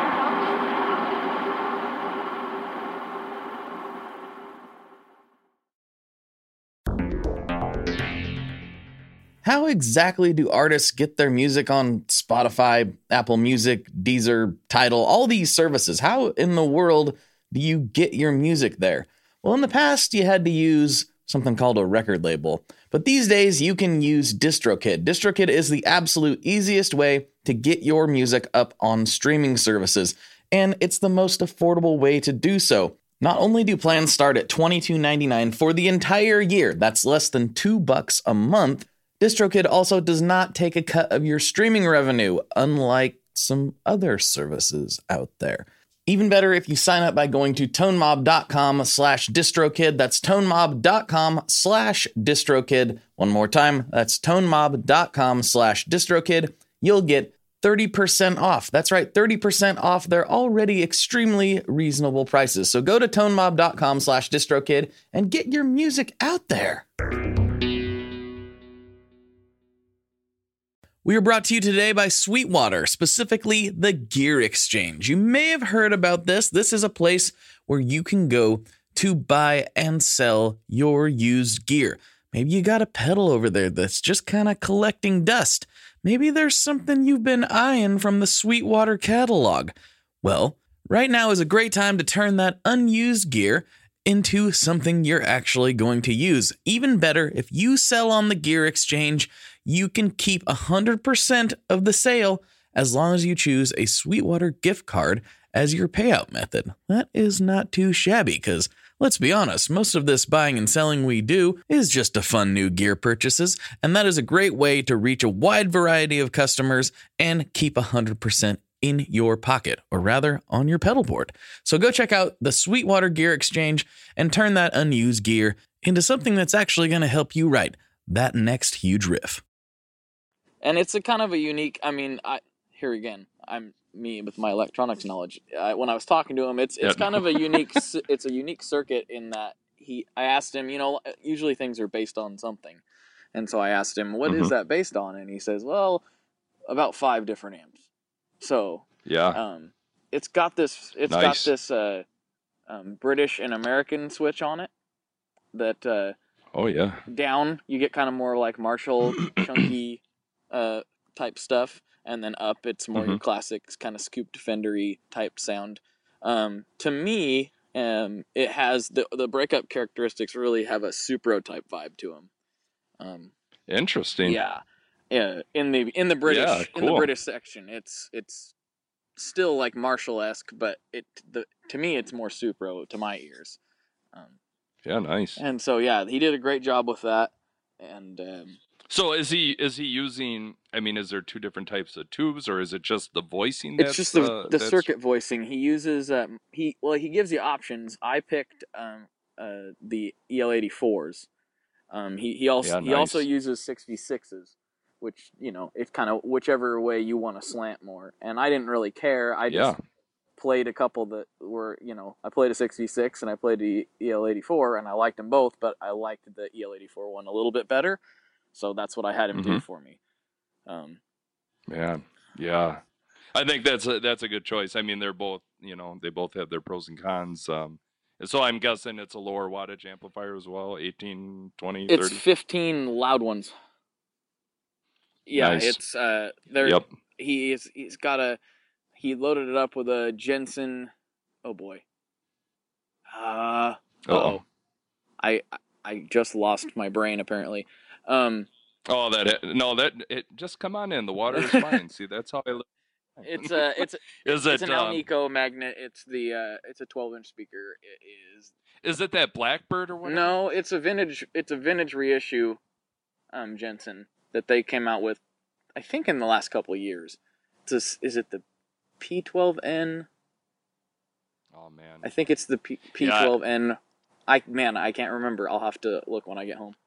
How exactly do artists get their music on Spotify, Apple Music, Deezer, Tidal, all these services? How in the world do you get your music there? Well, in the past, you had to use something called a record label. But these days, you can use DistroKid. DistroKid is the absolute easiest way to get your music up on streaming services, and it's the most affordable way to do so. Not only do plans start at twenty-two ninety-nine for the entire year, that's less than two bucks a month, DistroKid also does not take a cut of your streaming revenue, unlike some other services out there. Even better if you sign up by going to tonemob.com slash distrokid. That's tonemob.com slash distrokid. One more time, that's tonemob.com slash distrokid. You'll get thirty percent off. That's right, thirty percent off their already extremely reasonable prices. So go to tonemob.com slash distrokid and get your music out there. We are brought to you today by Sweetwater, specifically the Gear Exchange. You may have heard about this. This is a place where you can go to buy and sell your used gear. Maybe you got a pedal over there that's just kind of collecting dust. Maybe there's something you've been eyeing from the Sweetwater catalog. Well, right now is a great time to turn that unused gear into something you're actually going to use. Even better, if you sell on the Gear Exchange, you can keep one hundred percent of the sale as long as you choose a Sweetwater gift card as your payout method. That is not too shabby because, let's be honest, most of this buying and selling we do is just to fund new gear purchases, and that is a great way to reach a wide variety of customers and keep one hundred percent in your pocket, or rather on your pedal board. So go check out the Sweetwater Gear Exchange and turn that unused gear into something that's actually going to help you write that next huge riff. And it's a kind of a unique, I mean, I here again, I'm me with my electronics knowledge. I, when I was talking to him, it's it's Yep. kind of a unique it's a unique circuit in that he I asked him, you know, usually things are based on something. And so I asked him, "What is Mhm. that based on?" And he says, "Well, about five different amps." So, Yeah. um it's got this it's got Nice. this uh um, British and American switch on it that uh Oh yeah. down you get kind of more like Marshall chunky uh type stuff, and then up it's more your Mhm. classic kind of scooped Fendery type sound. Um to me, um it has the the breakup characteristics really have a Supro type vibe to them. Um Interesting. yeah. Yeah, in the in the British Yeah, in the cool. British section, it's it's still like Marshall-esque, but it the to me it's more Supro to my ears. Um Yeah, nice. And so, yeah, he did a great job with that. And um, So is he is he using? I mean, is there two different types of tubes, or is it just the voicing? That's, It's just the uh, the that's... circuit voicing. He uses um he well he gives you options. I picked um uh the E L eighty-fours. Um he he also Yeah, he also nice. uses sixty-sixes, which you know it's kind of whichever way you want to slant more. And I didn't really care. I just Yeah. played a couple that were you know I played a sixty-six and I played the E L eighty-four and I liked them both, but I liked the E L eighty-four one a little bit better. So that's what I had him Mm-hmm. do for me. Um, Man, yeah, I think that's a, that's a good choice. I mean, they're both, you know, they both have their pros and cons. Um, and so I'm guessing it's a lower wattage amplifier as well, eighteen, twenty, it's thirty. fifteen loud ones. Yeah, Nice. it's uh, there. Yep. He's he's got a he loaded it up with a Jensen. Oh boy. Uh oh. I I just lost my brain apparently. Um. Oh, that no, that it just come on in. The water is fine. See, that's how I live. It's a it's is it's it an um, Alnico magnet. It's the uh it's a twelve inch speaker. It is. Is it that Blackbird or whatever? No, it's a vintage. It's a vintage reissue. Um, Jensen that they came out with, I think in the last couple of years. It's a, is it the P twelve N? Oh man. I think it's the P twelve N. I man, I can't remember. I'll have to look when I get home.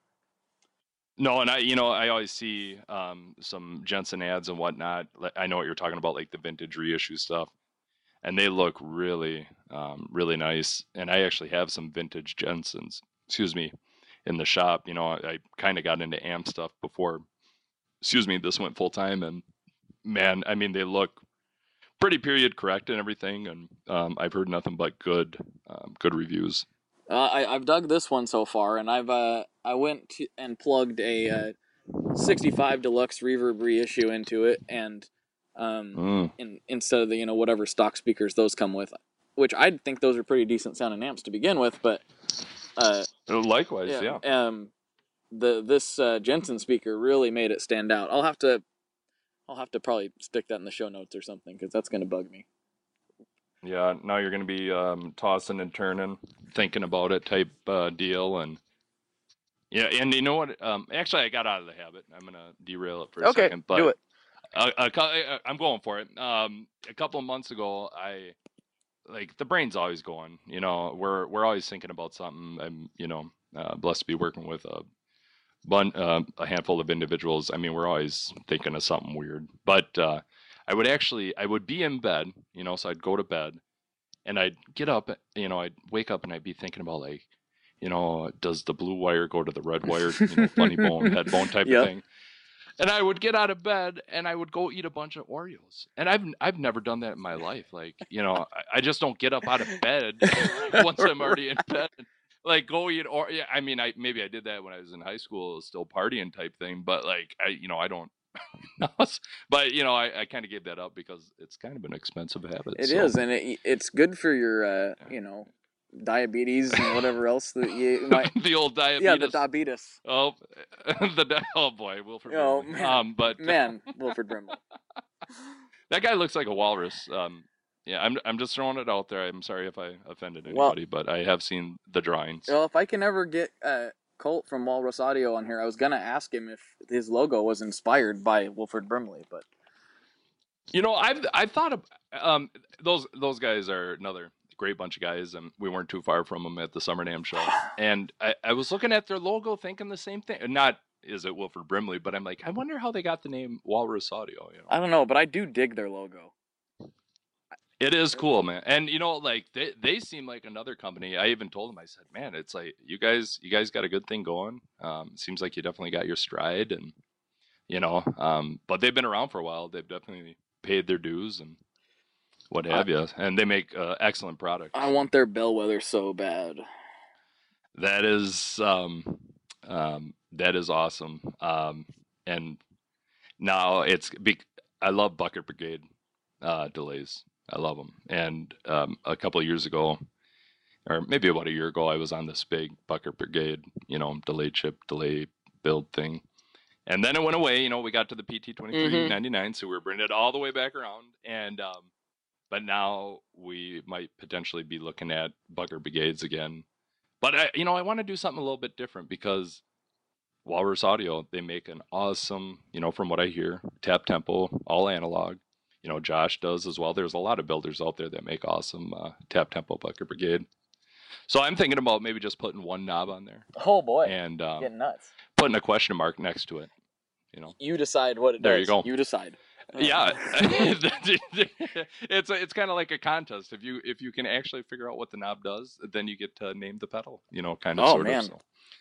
No, and I, you know, I always see um, some Jensen ads and whatnot. I know what you're talking about, like the vintage reissue stuff, and they look really, um, really nice. And I actually have some vintage Jensens, excuse me, in the shop. You know, I, I kind of got into amp stuff before, excuse me, this went full time, and man, I mean, they look pretty period correct and everything. And um, I've heard nothing but good, um, good reviews. Uh, I, I've dug this one so far, and I've uh, I went to, and plugged a uh, sixty-five Deluxe Reverb reissue into it, and um, Mm. in, instead of the you know whatever stock speakers those come with, which I think those are pretty decent sounding amps to begin with, but uh, Likewise, yeah, yeah. um, the this uh, Jensen speaker really made it stand out. I'll have to, I'll have to probably stick that in the show notes or something because that's gonna bug me. Yeah, now you're going to be um, tossing and turning, thinking about it type uh, deal. And yeah, and you know what? Um, actually, I got out of the habit. I'm going to derail it for a Okay, second. But do it. A, a, a, I'm going for it. Um, a couple of months ago, I like the brain's always going. You know, we're we're always thinking about something. I'm, you know, uh, blessed to be working with a bun, uh, a handful of individuals. I mean, we're always thinking of something weird. But uh, I would actually, I would be in bed, you know, so I'd go to bed and I'd get up, you know, I'd wake up and I'd be thinking about like, you know, does the blue wire go to the red wire, you know, funny bone, head bone type Yep. of thing. And I would get out of bed and I would go eat a bunch of Oreos. And I've I've never done that in my life. Like, you know, I, I just don't get up out of bed once I'm already in bed. Like go eat or yeah, I mean, I maybe I did that when I was in high school, it was still partying type thing. But like, I you know, I don't. But you know, I, I kind of gave that up because it's kind of an expensive habit. It so. is, and it, it's good for your, uh, you know, diabetes and whatever else that you might. The old diabetes. Yeah, the diabetes. Oh, the oh boy, Wilford. Oh Brimley. man, um, but man, Wilford Brimley. That guy looks like a walrus. Um, yeah, I'm I'm just throwing it out there. I'm sorry if I offended Well- anybody, but I have seen the drawings. Well, if I can ever get uh, Colt from Walrus Audio on here, I was gonna ask him if his logo was inspired by Wilford Brimley, but You know, I've I've thought of um those those guys are another great bunch of guys, and we weren't too far from them at the Summer Dam show. And I, I was looking at their logo, thinking the same thing. Not is it Wilford Brimley, but I'm like, I wonder how they got the name Walrus Audio. You know, I don't know. But I do dig their logo. it is cool, man. And you know, like they they seem like another company. I even told them, I said, man, it's like you guys you guys got a good thing going. Um, seems like you definitely got your stride, and you know, um, but they've been around for a while. They've definitely paid their dues and what have you, and they make uh, excellent products. I want their bellwether so bad. That is um, um, that is awesome. Um, and now it's big. I love Bucket Brigade uh, delays. I love them. And um, a couple of years ago, or maybe about a year ago, I was on this big Bucket Brigade, you know, delay chip, delay build thing. And then it went away. You know, we got to the P T twenty-three ninety-nine, so we were bringing it all the way back around. And um, but now we might potentially be looking at Bucket Brigades again. But I, you know, I want to do something a little bit different because Walrus Audio, they make an awesome, you know, from what I hear, tap tempo, all analog. You know, Josh does as well. There's a lot of builders out there that make awesome uh, tap tempo bucket brigade. So I'm thinking about maybe just putting one knob on there. Oh boy, and um, getting nuts. Putting a question mark next to it. You know, you decide what it there does. You go. You decide. Yeah, it's a, it's kind of like a contest. If you if you can actually figure out what the knob does, then you get to name the pedal. You know, kind of. Oh sort man, of, so.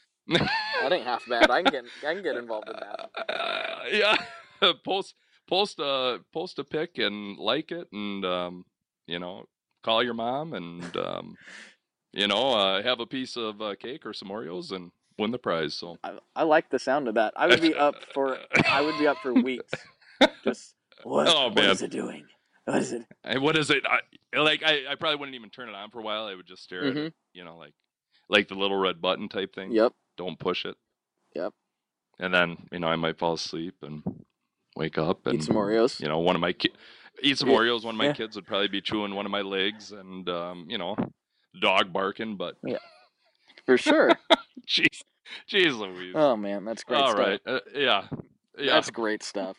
That ain't half bad. I can get I can get involved in that. Uh, yeah, post post a post a pic and like it, and um, you know, call your mom, and um, you know, uh, have a piece of uh, cake or some Oreos, and win the prize. So I, I like the sound of that. I would be up for I would be up for weeks. Just what? Oh, what man. is it doing? What is it? And what is it? I, like I, I probably wouldn't even turn it on for a while. I would just stare mm-hmm. at it, you know, like like the little red button type thing. Yep. Don't push it. Yep. And then, you know, I might fall asleep and wake up and eat some Oreos. You know, one of my ki- eat some yeah. Oreos. One of my yeah. kids would probably be chewing one of my legs, and um, you know, dog barking. But yeah, for sure. Jeez, jeez Louise. Oh man, that's great. All stuff. right. Uh, yeah. Yeah. That's great stuff.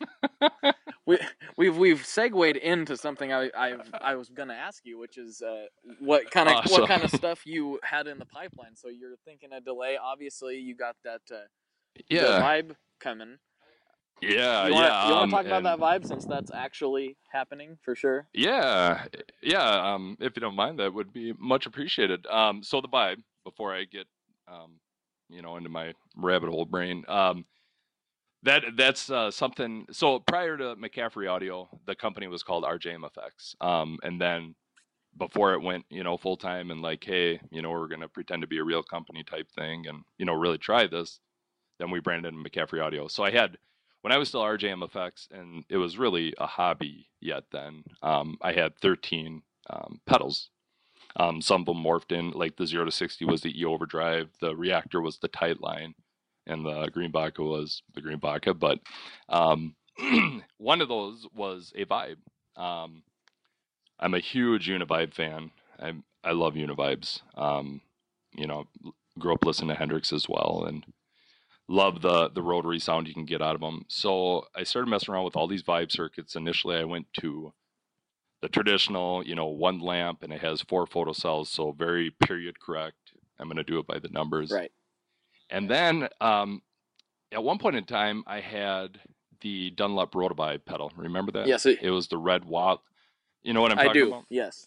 we we've we've segued into something I I've, I was gonna ask you, which is uh, what kind of awesome. what kind of stuff you had in the pipeline. So you're thinking a delay. Obviously, you got that uh, yeah the vibe coming. Yeah, you wanna, yeah. You want um, to talk about and, that vibe since that's actually happening for sure? Yeah, yeah. Um, if you don't mind, that would be much appreciated. Um, so the vibe, before I get, um, you know, into my rabbit hole brain, um. That that's uh, something. So prior to McCaffrey Audio, the company was called R J M F X. Um, and then before it went, you know, full time and like, hey, you know, we're gonna pretend to be a real company type thing, and you know, really try this. Then we branded McCaffrey Audio. So I had when I was still R J M F X, and it was really a hobby yet then. Um, I had thirteen um, pedals. Um, some of them morphed in, like the zero to sixty was the E Overdrive, the Reactor was the Tightline, and the Greenbacher was the Greenbacher. But um, one of those was a Vibe. Um, I'm a huge Univibe fan. I I love Univibes. Um, you know, grew up listening to Hendrix as well, and love the the rotary sound you can get out of them. So I started messing around with all these Vibe circuits. Initially, I went to the traditional, you know, one lamp, and it has four photocells, so very period correct. I'm going to do it by the numbers. Right. And then um, at one point in time, I had the Dunlop Rotovibe pedal. Remember that? Yes. It, it was the red wall. You know what I'm I talking do. about? Yes.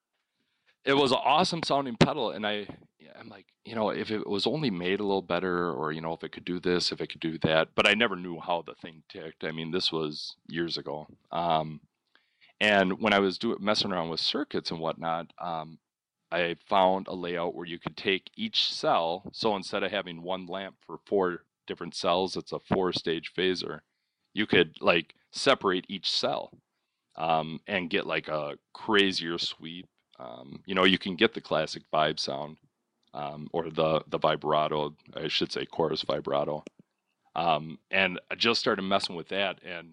It was an awesome sounding pedal, and I, I'm like, you know, if it was only made a little better, or you know, if it could do this, if it could do that, but I never knew how the thing ticked. I mean, this was years ago. Um, and when I was doing messing around with circuits and whatnot, um, I found a layout where you could take each cell. So instead of having one lamp for four different cells, it's a four stage phaser. You could like separate each cell um, and get like a crazier sweep. Um, you know, you can get the classic vibe sound um, or the, the vibrato, I should say chorus vibrato. Um, and I just started messing with that, and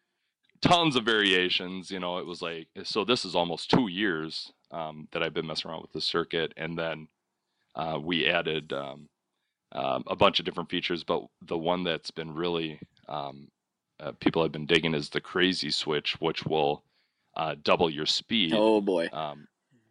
tons of variations. You know, it was like, so this is almost two years um, that I've been messing around with the circuit. And then uh, we added um, um, a bunch of different features, but the one that's been really, um, uh, people have been digging is the crazy switch, which will uh, double your speed. Oh boy. Um,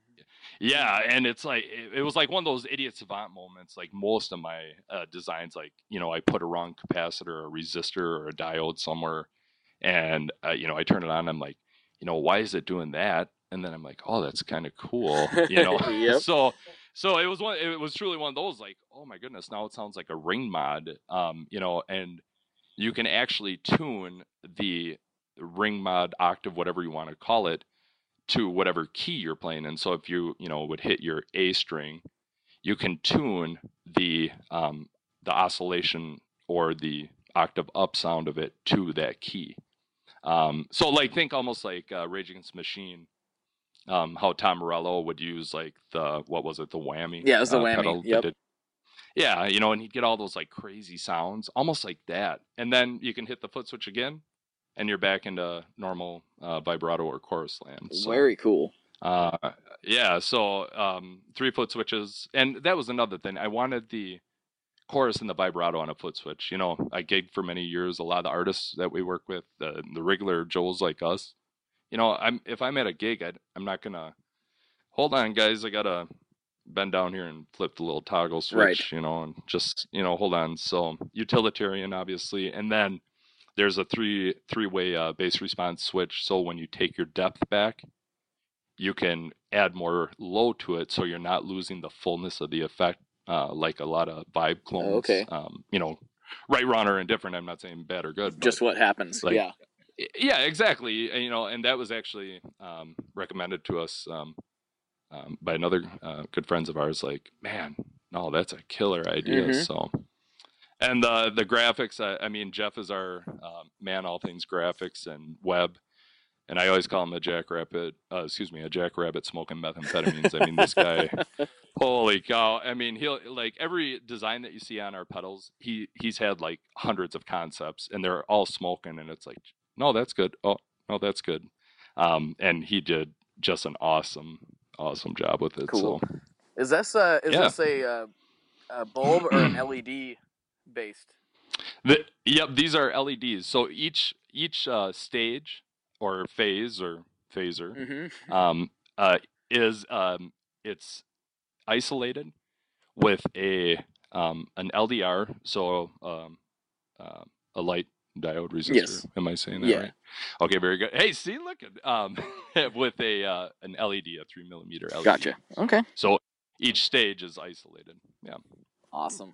yeah. And it's like, it, it was like one of those idiot savant moments. Like most of my uh, designs, like, you know, I put a wrong capacitor, a resistor, or a diode somewhere. And, uh, you know, I turn it on, I'm like, you know, why is it doing that? And then I'm like, oh, that's kind of cool, you know? Yep. So, so it was one, it was truly one of those, like, oh my goodness, now it sounds like a ring mod, um, you know, and you can actually tune the ring mod octave, whatever you want to call it, to whatever key you're playing in. So if you, you know, would hit your A string, you can tune the, um, the oscillation or the octave up sound of it to that key. Um, so like think almost like uh, Rage Against the Machine, um, how Tom Morello would use like the, what was it, the whammy? Yeah, it was the uh, whammy. pedal Yep. did. Yeah, you know, and he'd get all those like crazy sounds, almost like that. And then you can hit the foot switch again, and you're back into normal uh, vibrato or chorus land. So, Very cool. uh, yeah, so um, three foot switches, and that was another thing. I wanted the chorus and the vibrato on a foot switch. You know, I gigged for many years. A lot of the artists that we work with, the the regular Joes like us, you know, I'm if I'm at a gig, I, I'm not gonna hold on, guys. I gotta bend down here and flip the little toggle switch, Right. you know, and just you know, hold on. So utilitarian, obviously, and then there's a three three way uh, bass response switch. So when you take your depth back, you can add more low to it, so you're not losing the fullness of the effect. Uh, like a lot of vibe clones, Oh, okay. um, you know, right, wrong, or indifferent. I'm not saying bad or good. Just but, what happens. like, yeah. Yeah, exactly. And, you know, and that was actually um, recommended to us um, um, by another uh, good friends of ours. Like, man, no, that's a killer idea. Mhm. So, and the the graphics. I, I mean, Jeff is our um, man, all things graphics and web. And I always call him a jackrabbit. Uh, excuse me, a jackrabbit smoking methamphetamines. I mean, this guy. Holy cow. I mean, he'll like every design that you see on our pedals, he he's had like hundreds of concepts and they're all smoking and it's like, no, that's good. Oh, no, that's good. Um, and he did just an awesome, awesome job with it. Cool. So Is this uh is Yeah. this a uh, a bulb or an L E D based? the, yep, these are L E Ds. So each each uh, stage or phase or phaser Mm-hmm. um, uh, is um, it's isolated with a um, an L D R, so um, uh, a light diode resistor. Yes. Am I saying that Yeah. right? Okay, very good. Hey, see, look at um, with a uh, an L E D, a three millimeter L E D. Gotcha. Okay. So each stage is isolated. Yeah, Awesome.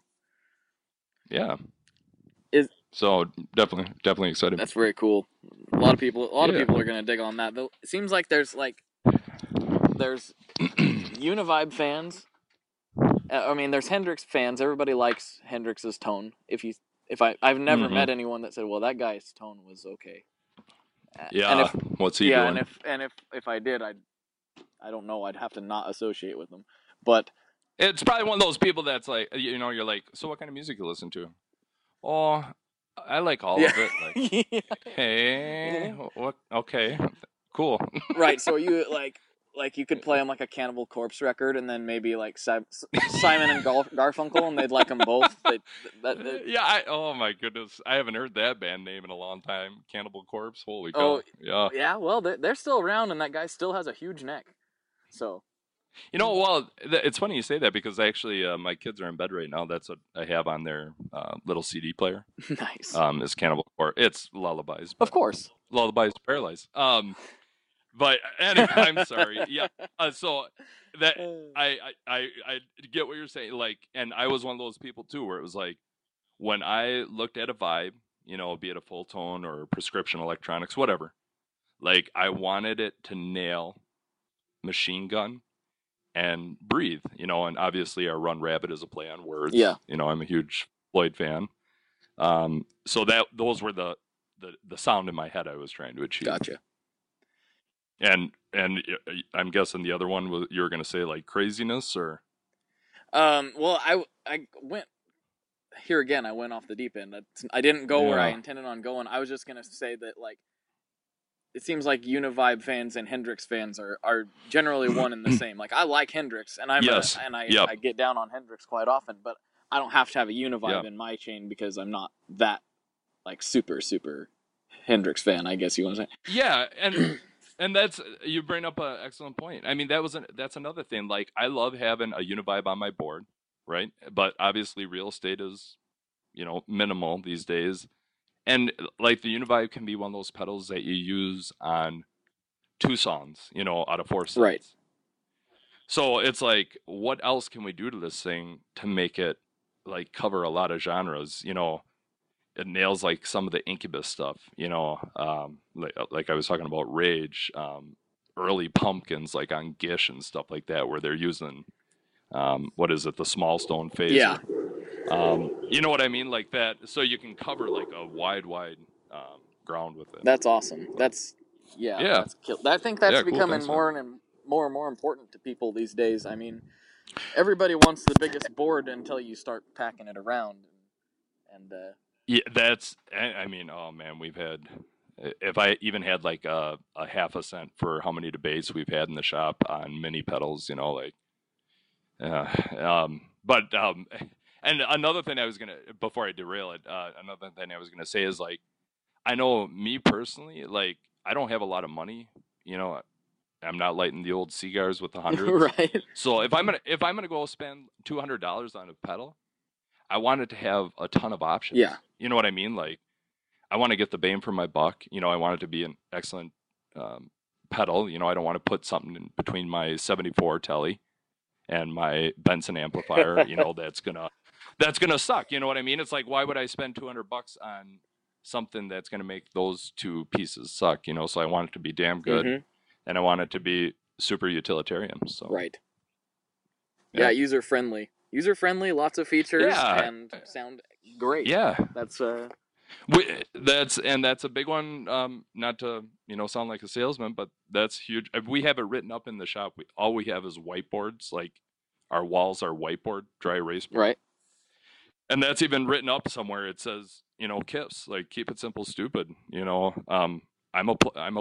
yeah. Is- so definitely, definitely excited. That's very cool. A lot of people, a lot Yeah. of people are gonna dig on that. Though it seems like there's like there's Univibe fans. Uh, I mean, there's Hendrix fans. Everybody likes Hendrix's tone. If you, if I, I've never Mhm. met anyone that said, "Well, that guy's tone was okay." Uh, Yeah. And if, What's he yeah, doing? and if and if if I did, I'd, I don't know. I'd have to not associate with them. But It's probably one of those people that's like, you know, you're like, so what kind of music you listen to? Oh, I like all yeah. of it. Like, Yeah. hey, what? Okay, cool. Right. So you like like you could play them like a Cannibal Corpse record, and then maybe like si- Simon and Gar- Garfunkel, and they'd like them both. They, that, that, Yeah. I, oh my goodness, I haven't heard that band name in a long time. Cannibal Corpse. Holy cow. Oh, Yeah. yeah. Well, they're, they're still around, and that guy still has a huge neck. So. You know, well, th- it's funny you say that because actually, uh, my kids are in bed right now. That's what I have on their uh, little C D player. Nice. Um, is Cannibal Corpse. It's lullabies. Of but- course. Lullabies to Paralyze. Um, but anyway, I'm sorry. Yeah. Uh, so that I, I I I get what you're saying. Like, and I was one of those people too, where it was like when I looked at a vibe, you know, be it a full tone or prescription electronics, whatever. Like, I wanted it to nail Machine Gun and Breathe, you know, and obviously our Run Rabbit is a play on words. Yeah. You know, I'm a huge Floyd fan. Um, so that those were the, the, the sound in my head I was trying to achieve. Gotcha. And and I'm guessing the other one was you were going to say like Craziness or Um. Well, I I went here again. I went off the deep end. I, I didn't go where I Yeah. intended on going. I was just gonna say that like it seems like Univibe fans and Hendrix fans are, are generally one and the same. Like I like Hendrix, and I'm Yes. a, and I Yep. I get down on Hendrix quite often, but I don't have to have a Univibe Yep. in my chain because I'm not that like super super Hendrix fan. I guess you want to say. yeah, and and that's you bring up an excellent point. I mean, that was an, that's another thing. Like I love having a Univibe on my board, right? But obviously, real estate is you know minimal these days. And like the Univibe can be one of those pedals that you use on two songs, you know, out of four songs. Right. So it's like, what else can we do to this thing to make it like cover a lot of genres? You know, it nails like some of the Incubus stuff, you know, um, like, like I was talking about Rage, um, early Pumpkins, like on Gish and stuff like that, where they're using, um, what is it, the small stone phaser. Yeah. Um, you know what I mean? Like that, so you can cover like a wide, wide um, ground with it. That's awesome. That's yeah. Yeah. That's kill- I think that's Yeah, cool, becoming thanks, more and more and more important to people these days. I mean, everybody wants the biggest board until you start packing it around, and uh, Yeah, that's, I I mean, oh man, we've had, if I even had like a, a half a cent for how many debates we've had in the shop on mini pedals, you know, like, uh, um, but, um, And another thing I was gonna, before I derail it, uh, another thing I was gonna say is like, I know me personally, like I don't have a lot of money. You know, I'm not lighting the old cigars with the hundreds. Right. So if I'm gonna if I'm gonna go spend two hundred dollars on a pedal, I want it to have a ton of options. Yeah. You know what I mean? Like, I want to get the bang for my buck. You know, I want it to be an excellent um, pedal. You know, I don't want to put something in between my seventy-four Telly and my Benson amplifier. You know, that's gonna that's gonna suck. You know what I mean? It's like, why would I spend two hundred bucks on something that's gonna make those two pieces suck? You know, so I want it to be damn good, Mm-hmm. and I want it to be super utilitarian. So Right. Yeah. Yeah, user friendly. User friendly, lots of features, Yeah. and sound great. yeah. That's uh. We, that's and that's a big one. Um, not to you know sound like a salesman, but that's huge. If we have it written up in the shop, we, all we have is whiteboards. Like our walls are whiteboard, dry erase board. Right. And that's even written up somewhere. It says, you know, K I P S, like keep it simple, stupid. You know, um, I'm a I'm a,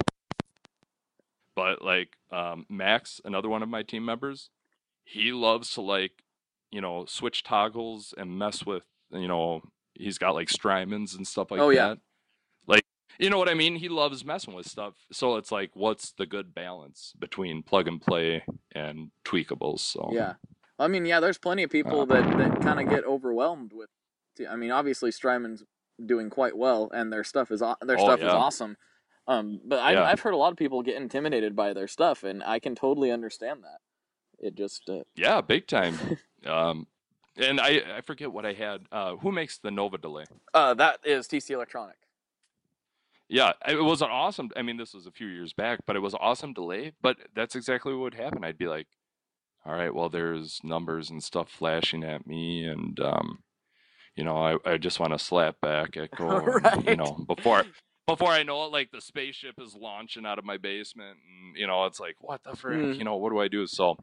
but like um, Max, another one of my team members, he loves to like, you know, switch toggles and mess with, you know. He's got like Strymons and stuff like Oh, that. yeah. Like, you know what I mean? He loves messing with stuff. So it's like, what's the good balance between plug and play and tweakables? So Yeah. I mean, yeah, there's plenty of people Uh. that, that kind of get overwhelmed with. I mean, obviously Strymon's doing quite well, and their stuff is aw- their Oh, stuff is yeah. awesome. Um, but I've, Yeah. I've heard a lot of people get intimidated by their stuff, and I can totally understand that. It just uh, yeah, big time. um, and I, I forget what I had. Uh, who makes the Nova delay? uh, that is T C Electronic. Yeah, it was an awesome. I mean, this was a few years back, but it was an awesome delay. But that's exactly what would happen. I'd be like, all right, well, there's numbers and stuff flashing at me, and um, you know, I, I just want to slap back, echo, and, you Right. know, before before I know it, like the spaceship is launching out of my basement, and you know, it's like, what the frick, Mm. you know, what do I do? So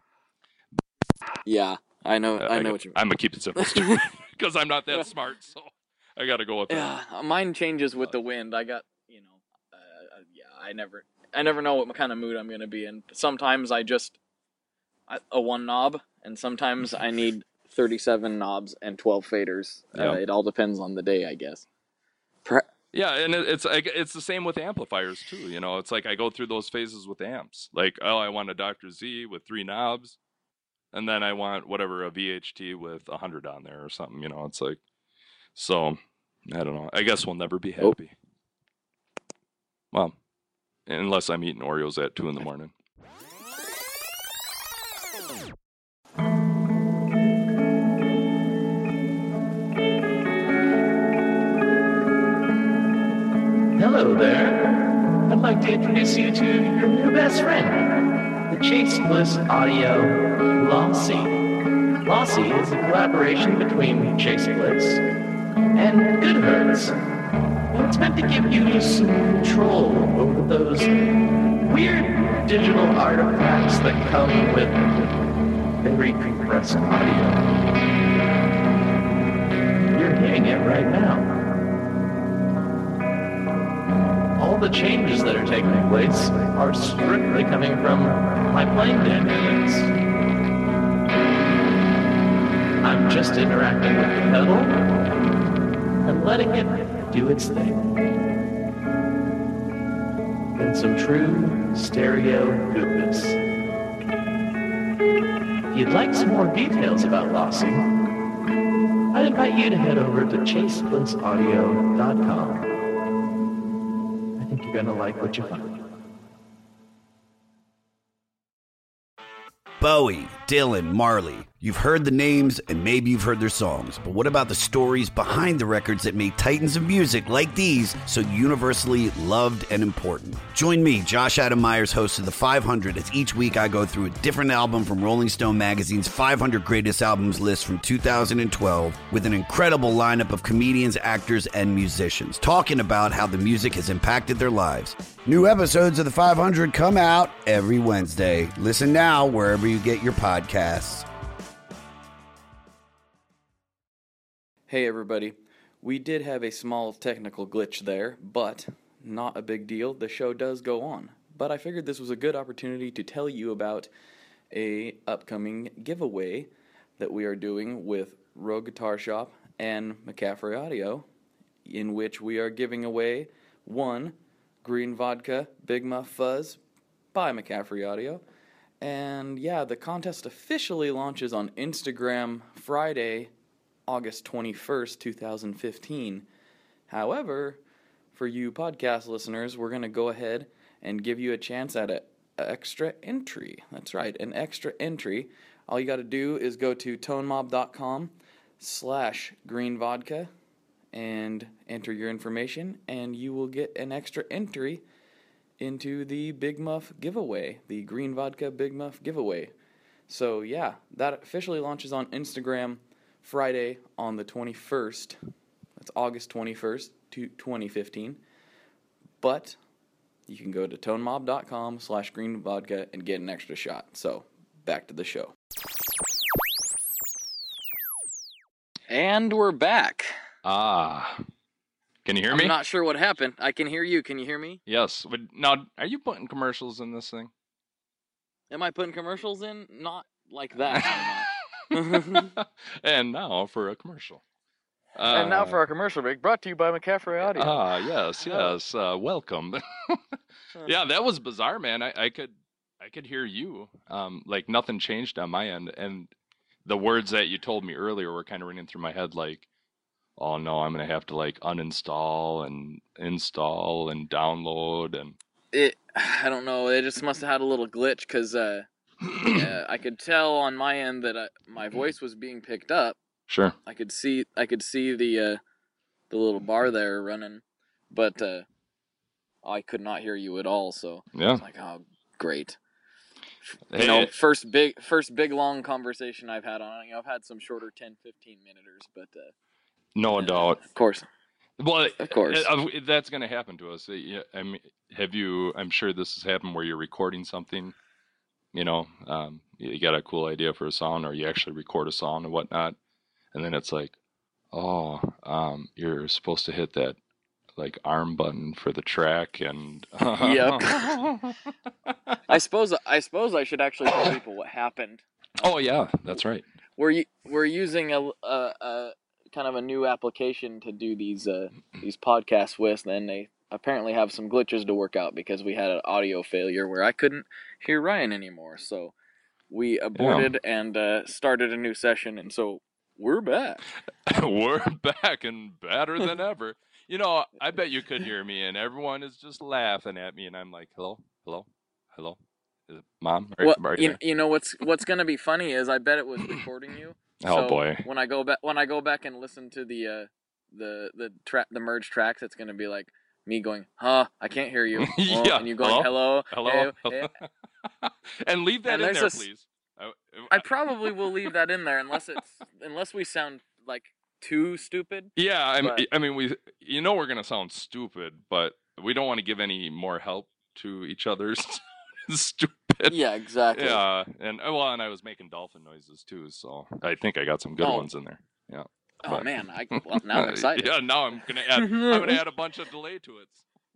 Yeah, I know. uh, I know got- what you mean. I'm gonna keep it simple because I'm not that smart, so I got to go with that. Yeah, mine changes with the wind. I got, you know, uh, yeah, I never, I never know what kind of mood I'm gonna be in. Sometimes I just I, a one knob, and sometimes I need thirty-seven knobs and twelve faders. Uh, Yeah. it all depends on the day, I guess. Per- Yeah, and it, it's like it's the same with amplifiers too. You know, it's like I go through those phases with amps. Like, oh, I want a Doctor Z with three knobs, and then I want whatever a V H T with a hundred on there or something. You know, it's like, so I don't know. I guess we'll never be Oh. happy. Well, unless I'm eating Oreos at two in the morning. Hello there. I'd like to introduce you to your new best friend, the Chase Bliss Audio Lossy. Lossy is a collaboration between Chase Bliss and Goodhertz. And it's meant to give you some control over those weird digital artifacts that come with very compressed audio. You're hearing it right now. All the changes that are taking place are strictly coming from my playing dynamics. I'm just interacting with the pedal and letting it do its thing. In some true stereo goodness. If you'd like some more details about Lossy, I'd invite you to head over to chase bliss audio dot com. I think you're gonna like what you find. Bowie, Dylan, Marley. You've heard the names and maybe you've heard their songs, but what about the stories behind the records that made titans of music like these so universally loved and important? Join me, Josh Adam Myers, host of The five hundred, as each week I go through a different album from Rolling Stone magazine's five hundred Greatest Albums list from two thousand twelve with an incredible lineup of comedians, actors, and musicians talking about how the music has impacted their lives. New episodes of The five hundred come out every Wednesday. Listen now wherever you get your podcasts. Hey everybody, we did have a small technical glitch there, but not a big deal. The show does go on. But I figured this was a good opportunity to tell you about a upcoming giveaway that we are doing with Rogue Guitar Shop and McCaffrey Audio, in which we are giving away one Green Vodka Big Muff Fuzz by McCaffrey Audio. And yeah, the contest officially launches on Instagram Friday, August twenty-first, twenty fifteen. However, for you podcast listeners, we're going to go ahead and give you a chance at an extra entry. That's right, an extra entry. All you got to do is go to tonemob.com slash green vodka and enter your information, and you will get an extra entry into the Big Muff giveaway, the Green Vodka Big Muff giveaway. So yeah, that officially launches on Instagram Friday on the twenty-first. That's August twenty-first, twenty fifteen. But you can go to tonemob.com slash green vodka and get an extra shot. So back to the show. And we're back. Ah. Can you hear me? I'm not sure what happened. I can hear you. Can you hear me? Yes. But now, are you putting commercials in this thing? Am I putting commercials in? Not like that. I'm not. And now for a commercial. Uh, and now for our commercial break, brought to you by McCaffrey Audio. Ah, yes, yes. Uh, welcome. Yeah, that was bizarre, man. I, I could, I could hear you. Um, like nothing changed on my end, and the words that you told me earlier were kind of ringing through my head, like, "Oh no, I'm gonna have to like uninstall and install and download and." It, I don't know. It just must have had a little glitch because uh, yeah, I could tell on my end that I, my voice was being picked up. Sure. I could see, I could see the uh, the little bar there running, but uh, I could not hear you at all. So yeah, I was like, oh, great. Hey, you know, first big, first big long conversation I've had on it. You know, I've had some shorter ten, fifteen minuters, but uh, no uh, doubt. Of course. Well, of course, uh, that's going to happen to us. Yeah, I mean, have you? I'm sure this has happened where you're recording something. You know, um, you got a cool idea for a song, or you actually record a song and whatnot, and then it's like, oh, um, you're supposed to hit that like arm button for the track, and yep. I suppose I suppose I should actually tell people what happened. Oh yeah, that's right. We're we're using a, a, a kind of a new application to do these uh, these podcasts with, and they apparently have some glitches to work out because we had an audio failure where I couldn't hear Ryan anymore. So we aborted yeah. and uh, started a new session, and so we're back. We're back and better than ever. You know, I bet you could hear me, and everyone is just laughing at me, and I'm like, hello, hello, hello, is it Mom? Are, well, are you, you, you know what's what's gonna be funny is I bet it was recording you. Oh so boy! When I go back, when I go back and listen to the uh, the the tra- the merged tracks, it's gonna be like me going, "Huh, I can't hear you," well, yeah. and you going, "Hello, hello, hello," hey, hey. And leave that and in there, a, please. I, I probably will leave that in there unless it's unless we sound like too stupid. Yeah, I mean, but... I mean, we you know we're gonna sound stupid, but we don't want to give any more help to each other's stupid. Yeah, exactly. Yeah, and well, and I was making dolphin noises too, so I think I got some good oh. ones in there. Yeah. Oh but, man, I well, now I'm excited. Yeah, now I'm gonna add. I'm gonna add a bunch of delay to it.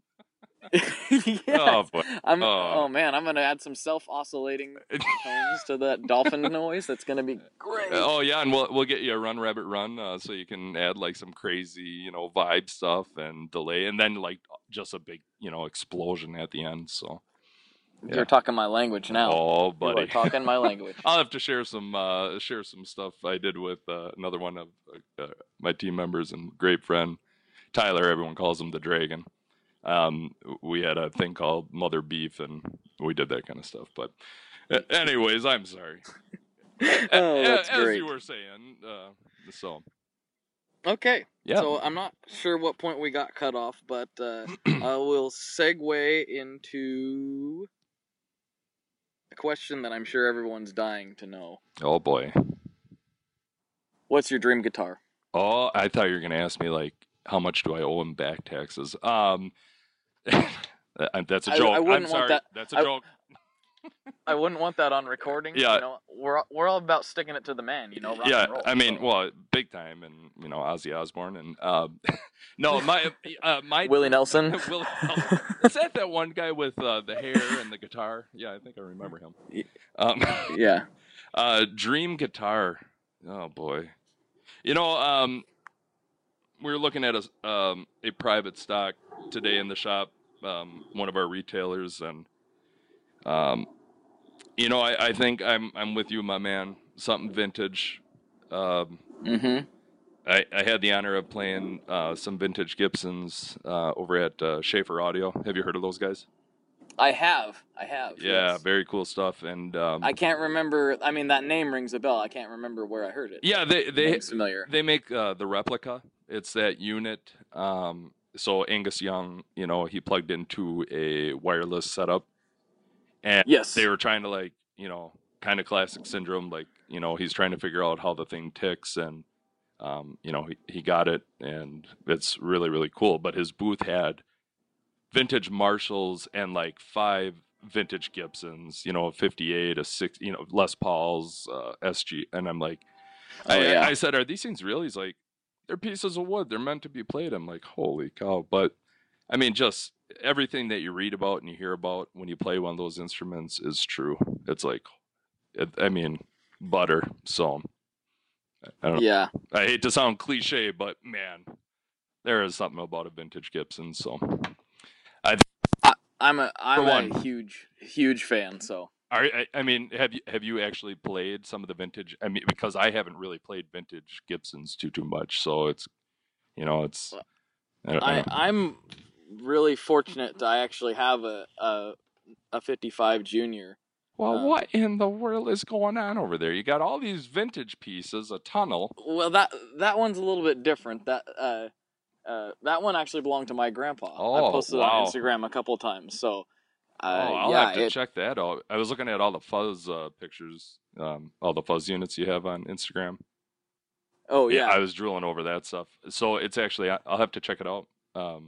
Yes. Oh boy. I'm, oh. oh man, I'm gonna add some self-oscillating tones to that dolphin noise. That's gonna be great. Oh yeah, and we'll we'll get you a Run Rabbit Run, uh, so you can add like some crazy, you know, vibe stuff and delay, and then like just a big, you know, explosion at the end. So. Yeah. You're talking my language now. Oh, buddy, you are talking my language. I'll have to share some uh, share some stuff I did with uh, another one of uh, my team members and great friend Tyler. Everyone calls him the Dragon. Um, we had a thing called Mother Beef, and we did that kind of stuff. But, uh, anyways, I'm sorry. Oh, that's as great. you were saying, uh, so. Okay. Yeah. So I'm not sure what point we got cut off, but uh, I will segue into a question that I'm sure everyone's dying to know. Oh boy. What's your dream guitar? Oh, I thought you were gonna ask me like, how much do I owe him back taxes? Um, that's a joke. I, I wouldn't I'm sorry. want that. That's a I, joke. I wouldn't want that on recording. Yeah. You know, we're we're all about sticking it to the man. You know, rock yeah. and roll, I mean, so. well, big time, and you know, Ozzy Osbourne, and um, no, my uh, my Willie Nelson. Willie Nelson. Is that that one guy with uh, the hair and the guitar? Yeah, I think I remember him. Um, yeah. Uh, dream guitar. Oh boy. You know, um, we were looking at a um, a private stock today in the shop, um, one of our retailers, and um, you know, I, I think I'm I'm with you, my man. Something vintage. Um, Mm-hmm. I, I had the honor of playing uh, some vintage Gibsons uh, over at uh, Schaefer Audio. Have you heard of those guys? I have. I have. Yeah, yes. very cool stuff. And um, I can't remember. I mean, that name rings a bell. I can't remember where I heard it. yeah, they they Name's familiar. they make uh, the replica. It's that unit. Um, so Angus Young, you know, he plugged into a wireless setup, and Yes. they were trying to like, you know, kind of classic syndrome. Like, you know, he's trying to figure out how the thing ticks, and um, you know, he he got it, and it's really really cool. But his booth had vintage Marshalls and like five vintage Gibsons, you know, a fifty-eight, a six, you know, Les Pauls, uh, S G, and I'm like, Oh, I, yeah. I said, are these things real? He's like, they're pieces of wood. They're meant to be played. I'm like, holy cow! But I mean, just everything that you read about and you hear about when you play one of those instruments is true. It's like, it, I mean, butter. So I don't. Yeah. I hate to sound cliche, but man, there is something about a vintage Gibson. So. I'm a I'm For a one. huge huge fan. So Are, I, I mean, have you have you actually played some of the vintage? I mean, because I haven't really played vintage Gibsons too too much, so it's, you know, it's. I, don't, I, I don't, I'm really fortunate to I actually have a a, a fifty-five Junior. well, um, what in the world is going on over there? You got all these vintage pieces, a tunnel. Well, that that one's a little bit different. That uh, uh, that one actually belonged to my grandpa. Oh, I posted wow. on Instagram a couple of times. So, uh, oh, I'll yeah, have to it, check that out. I was looking at all the fuzz uh, pictures, um, all the fuzz units you have on Instagram. oh yeah, I was drooling over that stuff. So it's actually, I- I'll have to check it out. Um,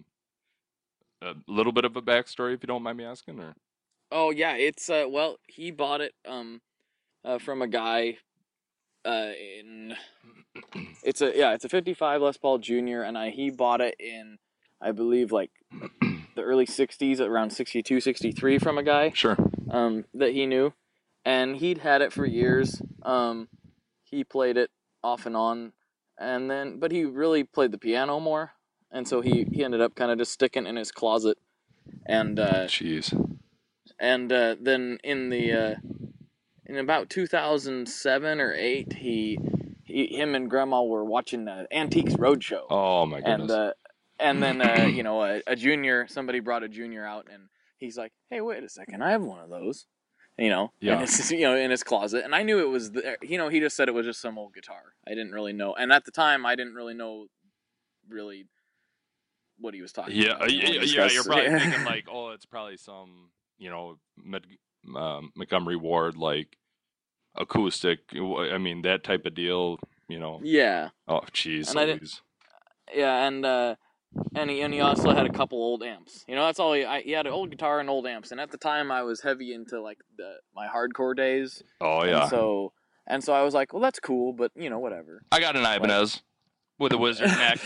a little bit of a backstory, if you don't mind me asking, or. oh yeah. It's uh, well, he bought it um, uh, from a guy, uh, in. It's a yeah, it's a fifty-five Les Paul Junior, and I he bought it in, I believe, like the early sixties, around sixty-two, sixty-three, from a guy. Sure. Um, that he knew, and he'd had it for years. Um, he played it off and on, and then, but he really played the piano more, and so he, he ended up kind of just sticking in his closet, and uh, Jeez. and uh, then in the uh, in about two thousand seven or eight, he, he him and Grandma were watching the Antiques Roadshow. Oh my goodness. And uh, and then uh, you know a, a junior, somebody brought a junior out, and he's like, "Hey, wait a second, I have one of those." You know, Yeah. and it's, you know, in his closet, and I knew it was there. You know, he just said it was just some old guitar. I didn't really know, and at the time, I didn't really know, really, what he was talking Yeah, about. you know, yeah, just yeah. 'cause- You're probably thinking like, oh, it's probably some, you know, Med, um, Montgomery Ward like acoustic. I mean, that type of deal. You know. yeah, Oh, jeez. And I didn't- Louise. yeah, and uh, and he and he also had a couple old amps. You know, that's all he. I, he had an old guitar and old amps, and at the time, I was heavy into like the my hardcore days. Oh And yeah. so and so I was like, well, that's cool, but you know, whatever. I got an Ibanez with a wizard neck.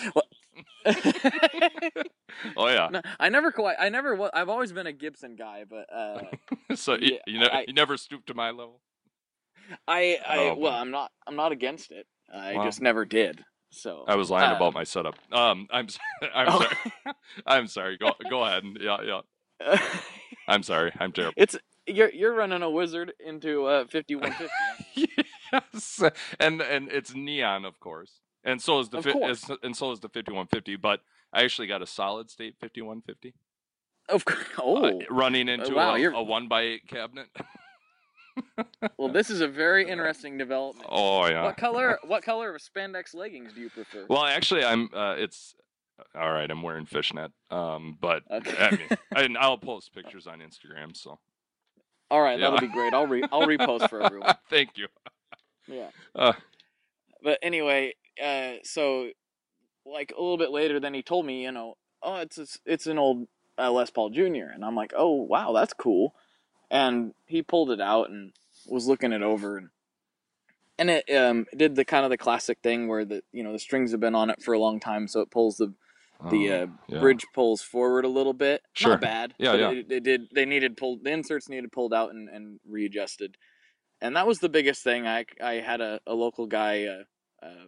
Oh yeah. No, I never quite. I never. wa- I've always been a Gibson guy, but uh, So you, yeah, you, ne- I- you never stooped to my level. I, I Oh, well, boy. I'm not. I'm not against it. I Wow. just never did. So I was lying uh, about my setup. Um, I'm s- I'm Oh. sorry. I'm sorry. Go go ahead. Yeah yeah. I'm sorry. I'm terrible. it's you're you're running a wizard into uh fifty-one fifty. Yes, and and it's neon, of course, and so is the Of fi- course. is- and so is the fifty-one fifty. But I actually got a solid state fifty-one fifty, Of course. Oh, uh, running into wow, a, you're- a one by eight cabinet. well, this is a very interesting development. Oh yeah. What color? What color of spandex leggings do you prefer? Well, actually, I'm. Uh, it's all right. I'm wearing fishnet. Um, but Okay. I mean, and I'll post pictures on Instagram. So All right, yeah. that'll be great. I'll re I'll repost for everyone. Thank you. Yeah. Uh, But anyway, uh, so like a little bit later, then he told me, you know, oh, it's a, it's an old uh, Les Paul Junior, and I'm like, oh wow, that's cool. And he pulled it out and was looking it over, and and it um did the kind of the classic thing where the you know the strings have been on it for a long time, so it pulls the the uh, oh, yeah. bridge pulls forward a little bit. Sure. Not bad. Yeah, but yeah. It, it did. They needed pulled. The inserts needed pulled out and, and readjusted, and that was the biggest thing. I I had a, a local guy uh, uh,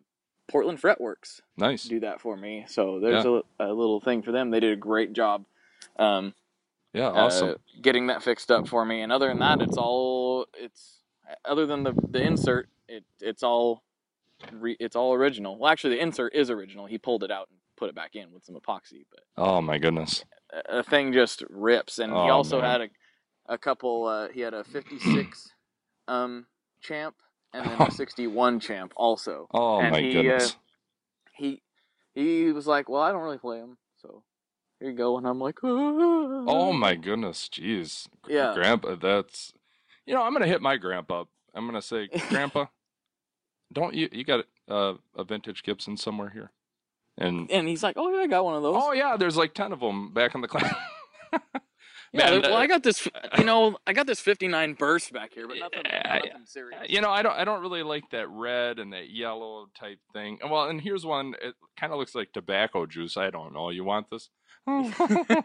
Portland Fretworks Nice. do that for me. So there's Yeah. a, a little thing for them. They did a great job. Um, Yeah, awesome. uh, getting that fixed up for me. And other than that, it's all it's other than the the insert, it it's all re, it's all original. Well, actually, the insert is original. He pulled it out and put it back in with some epoxy, but Oh my goodness. a, a thing just rips. And he Oh, also man. had a a couple. Uh, he had a fifty-six um, champ and then a sixty-one champ also. Oh and my he, goodness. Uh, he he was like, well, I don't really play them, so. Here you go, and I'm like, ah. Oh my goodness, jeez. Yeah. Grandpa, that's, you know, I'm gonna hit my grandpa up. I'm gonna say, Grandpa, don't you you got uh, a vintage Gibson somewhere here? And And he's like, oh yeah, I got one of those. oh yeah, there's like ten of them back in the class. yeah, Man, well, uh, I got this, you know, I got this fifty-nine burst back here, but nothing, Yeah, nothing serious. You know, I don't I don't really like that red and that yellow type thing. Well, and here's one. It kind of looks like tobacco juice. I don't know. You want this? um,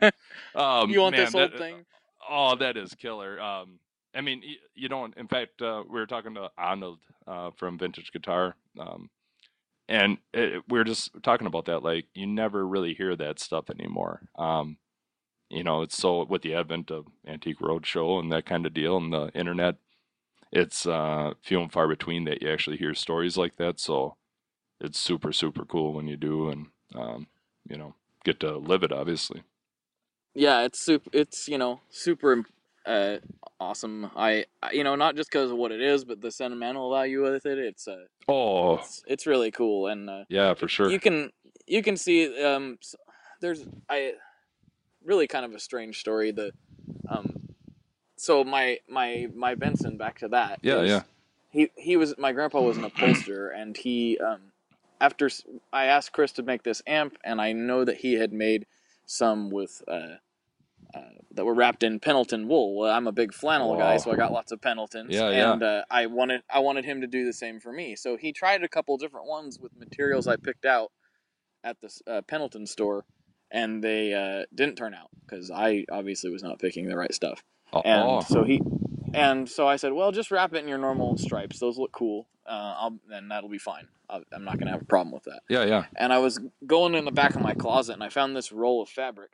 you want man, this old that- thing? Oh, that is killer. Um, I mean, y- you don't. In fact, uh, we were talking to Arnold uh, from Vintage Guitar, um, and it, we were just talking about that. Like, you never really hear that stuff anymore. Um, you know, it's so with the advent of Antique Roadshow and that kind of deal, and the internet, it's uh, few and far between that you actually hear stories like that. So it's super, super cool when you do, and um, you know, get to live it, obviously. Yeah, it's super. It's you know super uh, awesome. I I- you know not just because of what it is, but the sentimental value with it. It's uh, Oh, it's, it's really cool, and uh, yeah, for sure. you can you can see um s- there's I really kind of a strange story. The um so my my my Benson, back to that. Yeah, is yeah. He he was my grandpa was an upholsterer, and he um after s- I asked Chris to make this amp, and I know that he had made some with uh, uh that were wrapped in Pendleton wool. Well, I'm a big flannel guy, Wow. so I got lots of Pendletons. Yeah, yeah. and uh, I wanted I wanted him to do the same for me. So he tried a couple different ones with materials I picked out at the uh, Pendleton store, and they uh, didn't turn out because I obviously was not picking the right stuff. Oh, And oh. so he, and so I said, well, just wrap it in your normal stripes. Those look cool. Uh, I'll, then that'll be fine. I'll, I'm not gonna have a problem with that. yeah, yeah. And I was going in the back of my closet, and I found this roll of fabric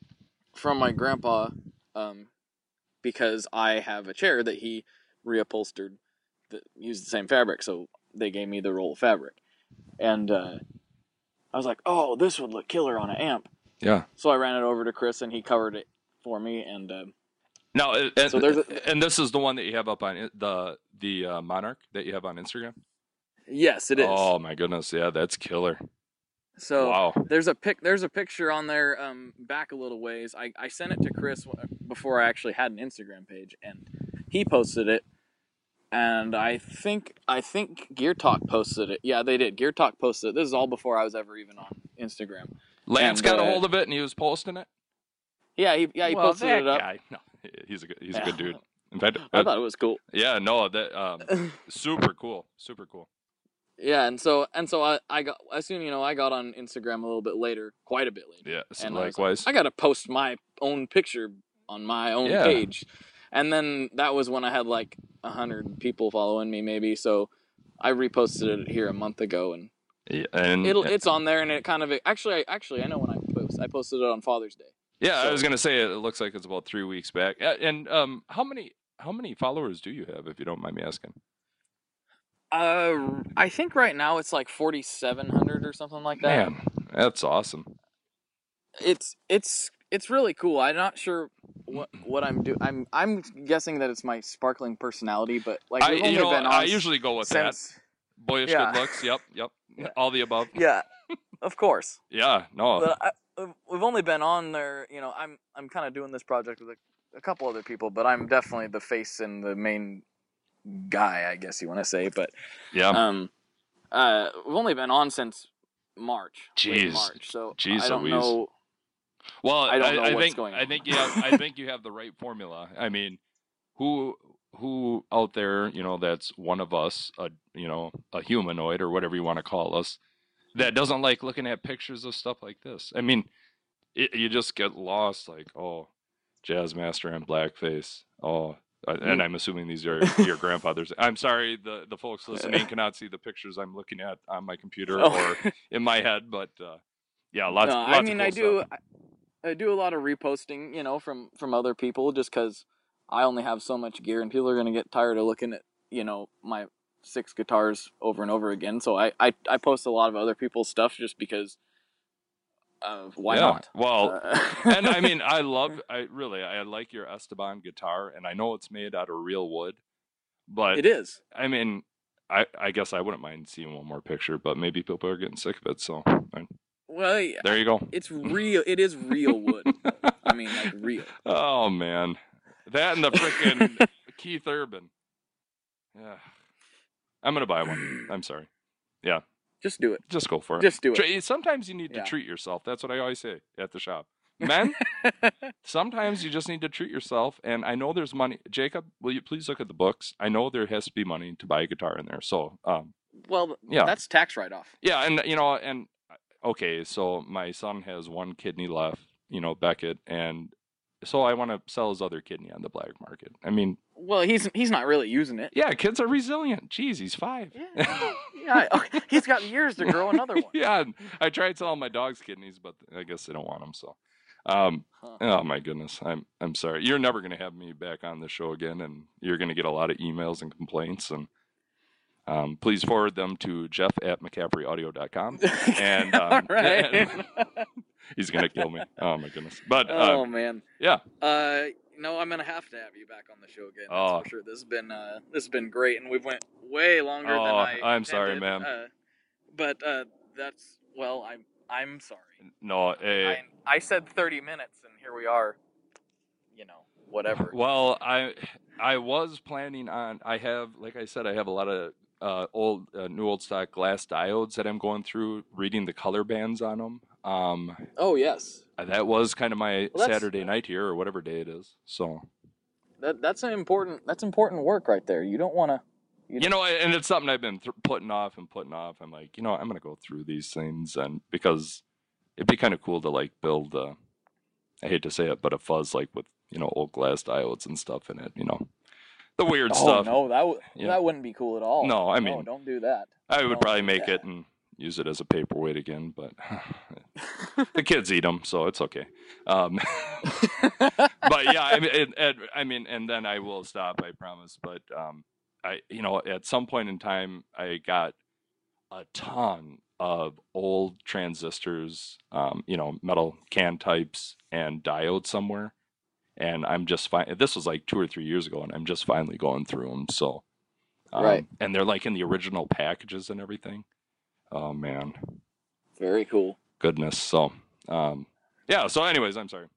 from my grandpa, um, because I have a chair that he reupholstered that used the same fabric. So they gave me the roll of fabric, and uh, I was like, oh, this would look killer on an amp. Yeah. So I ran it over to Chris, and he covered it for me, and. Uh, Now, uh, and, So there's a- and this is the one that you have up on it- the the uh, Monarch that you have on Instagram. Yes, it is. Oh my goodness, yeah, that's killer. So Wow. there's a pic. There's a picture on there. Um, back a little ways. I, I sent it to Chris before I actually had an Instagram page, and he posted it. And I think I think Gear Talk posted it. Yeah, they did. Gear Talk posted it. This is all before I was ever even on Instagram. Lance and, got a uh, hold of it and he was posting it. Yeah, he yeah he well, posted that it up. guy, no, he's a good, he's a Yeah. good dude. In fact, I uh, thought it was cool. yeah, no, that um, super cool, super cool. Yeah, and so and so I, I got I assume you know I got on Instagram a little bit later, quite a bit later. Yeah, so And I was likewise. like, I got to post my own picture on my own Yeah. page. And then that was when I had like a hundred people following me, maybe. So I reposted it here a month ago, and Yeah, and it'll it's on there. And it kind of actually, I, actually, I know when I post. I posted it on Father's Day. yeah, I so- was gonna say it looks like it's about three weeks back. Uh, And um, how many how many followers do you have, if you don't mind me asking? Uh, I think right now it's like forty-seven hundred or something like that. Man, that's awesome. It's it's it's really cool. I'm not sure what what I'm doing. I'm I'm guessing that it's my sparkling personality, but like I we've only you know been on I usually go with that. since. Boyish yeah. good looks. Yep, yep. Yeah. All the above. Yeah, of course. Yeah, no. But I, we've only been on there. You know, I'm I'm kind of doing this project with a, a couple other people, but I'm definitely the face and the main guy, I guess you want to say. But yeah. um, uh, we've only been on since March. late Jeez. March. So Jeez I don't Louise. know. Well, I don't know I, what's think going I on. think you have I think you have the right formula. I mean, who who out there, you know, that's one of us, a you know, a humanoid or whatever you want to call us, that doesn't like looking at pictures of stuff like this. I mean, it, you just get lost like, oh, Jazz Master and blackface. Oh, Uh, and I'm assuming these are your grandfather's. I'm sorry, the, the folks listening cannot see the pictures I'm looking at on my computer Oh. or in my head, but uh, yeah, lots. No, lots I mean, of cool I do. stuff. I, I do a lot of reposting, you know, from from other people, just because I only have so much gear, and people are gonna get tired of looking at, you know, my six guitars over and over again. So I I, I post a lot of other people's stuff just because. Uh, why yeah. not? Well, Uh, and I mean, I love. I really, I like your Esteban guitar, and I know it's made out of real wood, but it is. I mean, I I guess I wouldn't mind seeing one more picture, but maybe people are getting sick of it. So I, Well, yeah, there you go. it's real. It is real wood. I mean, like real. Oh man, that and the freaking Keith Urban. Yeah, I'm gonna buy one. I'm sorry. Yeah, Just do it. just go for it. Just do it. Tra- Sometimes you need Yeah. to treat yourself. That's what I always say at the shop. Men, sometimes you just need to treat yourself. And I know there's money. Jacob, will you please look at the books? I know there has to be money to buy a guitar in there. So, um, Well, Yeah. that's tax write-off. yeah, and you know, and okay, so my son has one kidney left, you know, Beckett, and so I want to sell his other kidney on the black market. I mean, Well, he's he's not really using it. yeah, kids are resilient. Jeez, he's five. Yeah, yeah. oh, he's got years to grow another one. Yeah, and I tried selling my dog's kidneys, but I guess they don't want them. So, um, Huh. oh my goodness, I'm I'm sorry. You're never gonna have me back on the show again, and you're gonna get a lot of emails and complaints. And um, please forward them to Jeff at McCaffrey Audio dot com. And um, All right. he's gonna kill me. Oh my goodness. But Oh uh, man. yeah, Uh, no, I'm gonna have to have you back on the show again. That's Oh. for sure. This has been uh, this has been great, and we've went way longer than Oh, I. I'm sorry, intended. man. Uh, but uh, that's well, I'm I'm sorry. no. Uh, I I said thirty minutes, and here we are. You know, whatever. Well, I I was planning on. I have, like I said, I have a lot of uh, old, uh, new old stock glass diodes that I'm going through, reading the color bands on them. Um, Oh yes, that was kind of my Well, that's- Saturday night here, or whatever day it is. So that that's an important that's important work right there. You don't want to. you know, and it's something I've been th- putting off and putting off. I'm like, you know, I'm gonna go through these things, and because it'd be kind of cool to like build. Uh, I hate to say it, but a fuzz like with you know old glass diodes and stuff in it. You know, the weird Oh stuff. no, that w- Yeah. that wouldn't be cool at all. No, I No, mean- don't do that. I would No, probably make yeah. it and use it as a paperweight again, but the kids eat them, so it's okay. Um, but yeah, I mean, and, and, I mean, and then I will stop, I promise. But um, I, you know, at some point in time, I got a ton of old transistors, um, you know, metal can types and diodes somewhere, and I'm just fine. This was like two or three years ago, and I'm just finally going through them. So, um, Right. and they're like in the original packages and everything. Oh man, Very cool. goodness. So, um, yeah. So, anyways, I'm sorry.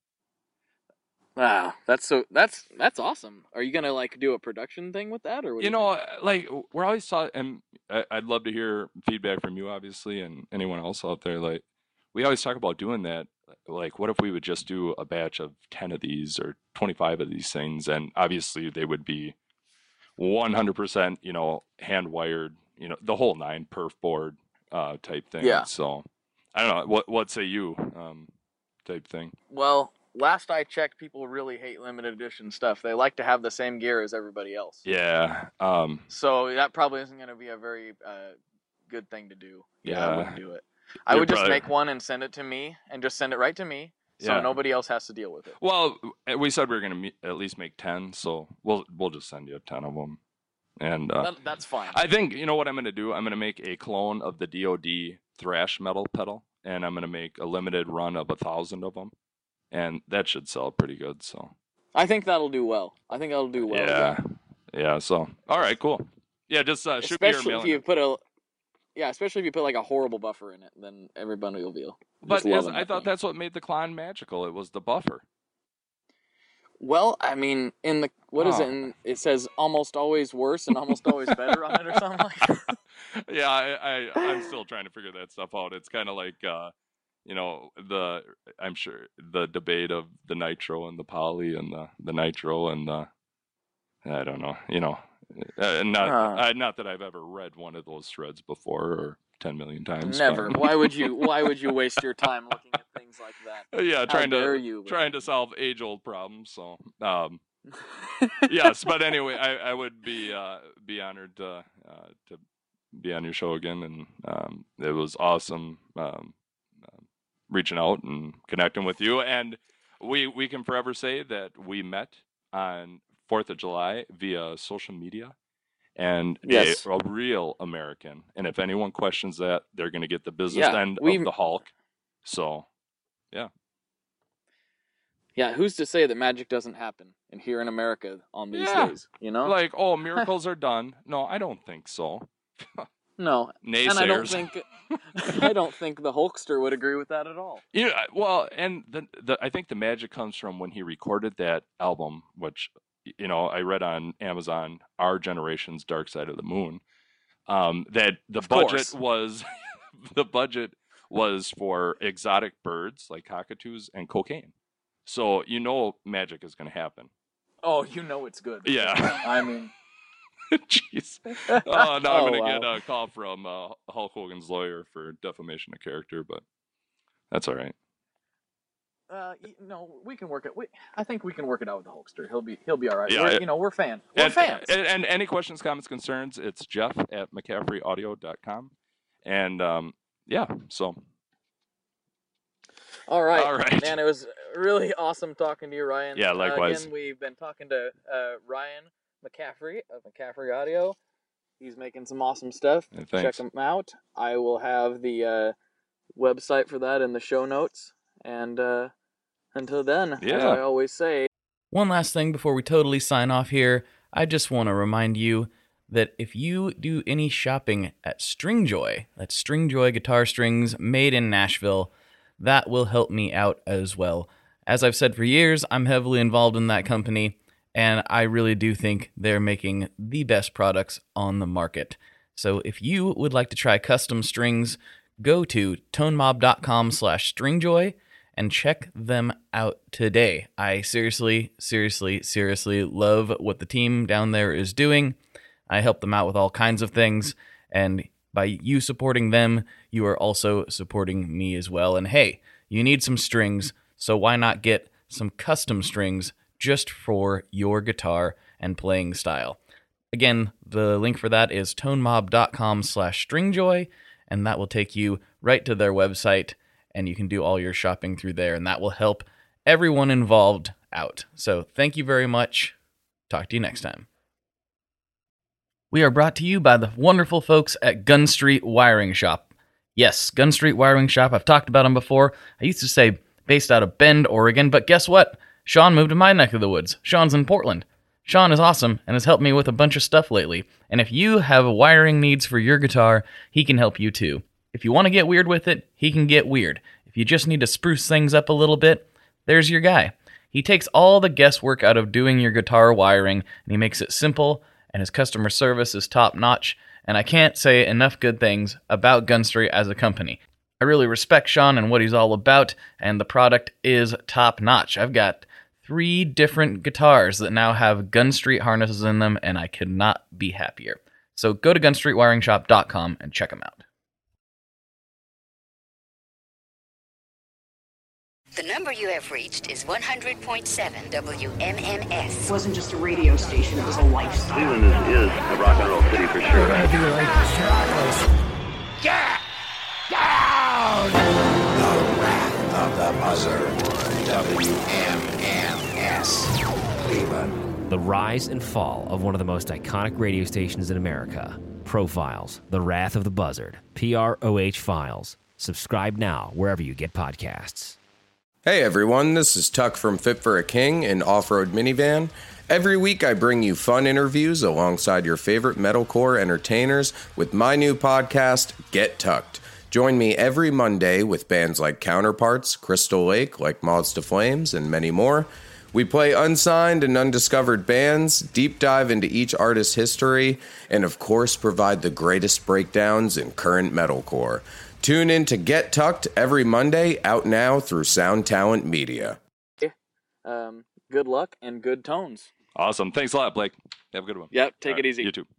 Wow, that's so that's that's awesome. Are you gonna like do a production thing with that, or what do You know, like we're always taught, and I- I'd love to hear feedback from you, obviously, and anyone else out there. Like, we always talk about doing that. Like, what if we would just do a batch of ten of these or twenty-five of these things, and obviously they would be one hundred percent, you know, hand wired, you know, the whole nine perf board uh, type thing. Yeah. So, I don't know. What what say you, um, type thing? Well, last I checked, people really hate limited edition stuff. They like to have the same gear as everybody else. Yeah. Um, So that probably isn't going to be a very uh, good thing to do. Yeah, I Yeah. wouldn't do it. I You're would just probably- make one and send it to me, and just send it right to me, so Yeah. nobody else has to deal with it. Well, we said we were going to at least make ten, so we'll we'll just send you ten of them. And uh, That, that's fine. I think, you know what I'm going to do? I'm going to make a clone of the D O D thrash metal pedal, and I'm going to make a limited run of a thousand of them, and that should sell pretty good. So I think that'll do well. I think that'll do well. yeah, yeah. So all right, cool. Yeah, just uh, shoot me your Especially mail. if you put a, yeah, especially if you put like a horrible buffer in it, then everybody will be. But just is, loving I that thought thing. that's what made the Klon magical. It was the buffer. Well, I mean, in the what is Oh. it? In, it says almost always worse and almost always better on it, or something like that. Yeah, I, I I'm still trying to figure that stuff out. It's kind of like uh, you know, the I'm sure the debate of the nitro and the poly and the the nitro and the I don't know, you know, uh, not Uh. I, not that I've ever read one of those threads before or ten million times. Never. but- Why would you? Why would you waste your time looking at things like that? yeah, trying dare to you, trying man. to solve age old problems. So, um, Yes, but anyway, I, I would be uh, be honored uh, uh, to be on your show again, and um, it was awesome um, uh, reaching out and connecting with you. And we we can forever say that we met on Fourth of July via social media, and Yes. a, a real American. And if anyone questions that, they're going to get the business Yeah, end we- of the Hulk. So, yeah. Yeah, who's to say that magic doesn't happen in here in America on these Yeah. days? You know, Like, oh, miracles are done. No, I don't think so. no, Naysayers. and I don't think I don't think the Hulkster would agree with that at all. Yeah, well, and the, the I think the magic comes from when he recorded that album, which, you know, I read on Amazon, Our Generation's Dark Side of the Moon, um, that the Of budget course. was the budget was for exotic birds like cockatoos and cocaine. So you know magic is going to happen. Oh, you know it's good. Yeah. I mean, Jeez. Oh, now I'm Oh, going to wow. get a call from uh, Hulk Hogan's lawyer for defamation of character, but that's all right. uh, y- no, we can work it. We, I think we can work it out with the Hulkster. He'll be he'll be all right. Yeah, We're, it- you know, we're fans. We're And, fans. and, and any questions, comments, concerns, it's Jeff at McCaffrey Audio dot com. And um, yeah, so All right. All right. Man, it was really awesome talking to you, Ryan. Yeah, Uh, likewise. again, we've been talking to uh, Ryan McCaffrey of McCaffrey Audio. He's making some awesome stuff. Yeah, Check thanks. him out. I will have the uh, website for that in the show notes. And uh, until then, as Yeah. I always say, One last thing before we totally sign off here, I just want to remind you that if you do any shopping at Stringjoy, that's Stringjoy guitar strings made in Nashville, that will help me out as well. As I've said for years, I'm heavily involved in that company, and I really do think they're making the best products on the market. So if you would like to try custom strings, go to tonemob.com slash stringjoy and check them out today. I seriously, seriously, seriously love what the team down there is doing. I help them out with all kinds of things, and by you supporting them, you are also supporting me as well. And hey, you need some strings, so why not get some custom strings just for your guitar and playing style? Again, the link for that is tonemob.com slash stringjoy, and that will take you right to their website, and you can do all your shopping through there, and that will help everyone involved out. So thank you very much. Talk to you next time. We are brought to you by the wonderful folks at Gun Street Wiring Shop. Yes, Gun Street Wiring Shop. I've talked about them before. I used to say based out of Bend, Oregon, but guess what? Sean moved to my neck of the woods. Sean's in Portland. Sean is awesome and has helped me with a bunch of stuff lately. And if you have wiring needs for your guitar, he can help you too. If you want to get weird with it, he can get weird. If you just need to spruce things up a little bit, there's your guy. He takes all the guesswork out of doing your guitar wiring, and he makes it simple, and his customer service is top-notch, and I can't say enough good things about Gun Street as a company. I really respect Sean and what he's all about, and the product is top-notch. I've got three different guitars that now have Gun Street harnesses in them, and I could not be happier. So go to gun street wiring shop dot com and check them out. The number you have reached is one hundred point seven W M M S. It wasn't just a radio station, it was a lifestyle. Cleveland is, is a rock and roll city for sure. Get down! The Wrath of the Buzzard. W M M S. Cleveland. The rise and fall of one of the most iconic radio stations in America. Profiles. The Wrath of the Buzzard. P R O H Files. Subscribe now wherever you get podcasts. Hey everyone, this is Tuck from Fit for a King, an off-road minivan. Every week I bring you fun interviews alongside your favorite metalcore entertainers with my new podcast, Get Tucked. Join me every Monday with bands like Counterparts, Crystal Lake, like Moths to Flames, and many more. We play unsigned and undiscovered bands, deep dive into each artist's history, and of course provide the greatest breakdowns in current metalcore. Tune in to Get Tucked every Monday, out now through Sound Talent Media. Um, good luck and good tones. Awesome. Thanks a lot, Blake. Have a good one. Yep, take All it right, easy. You too.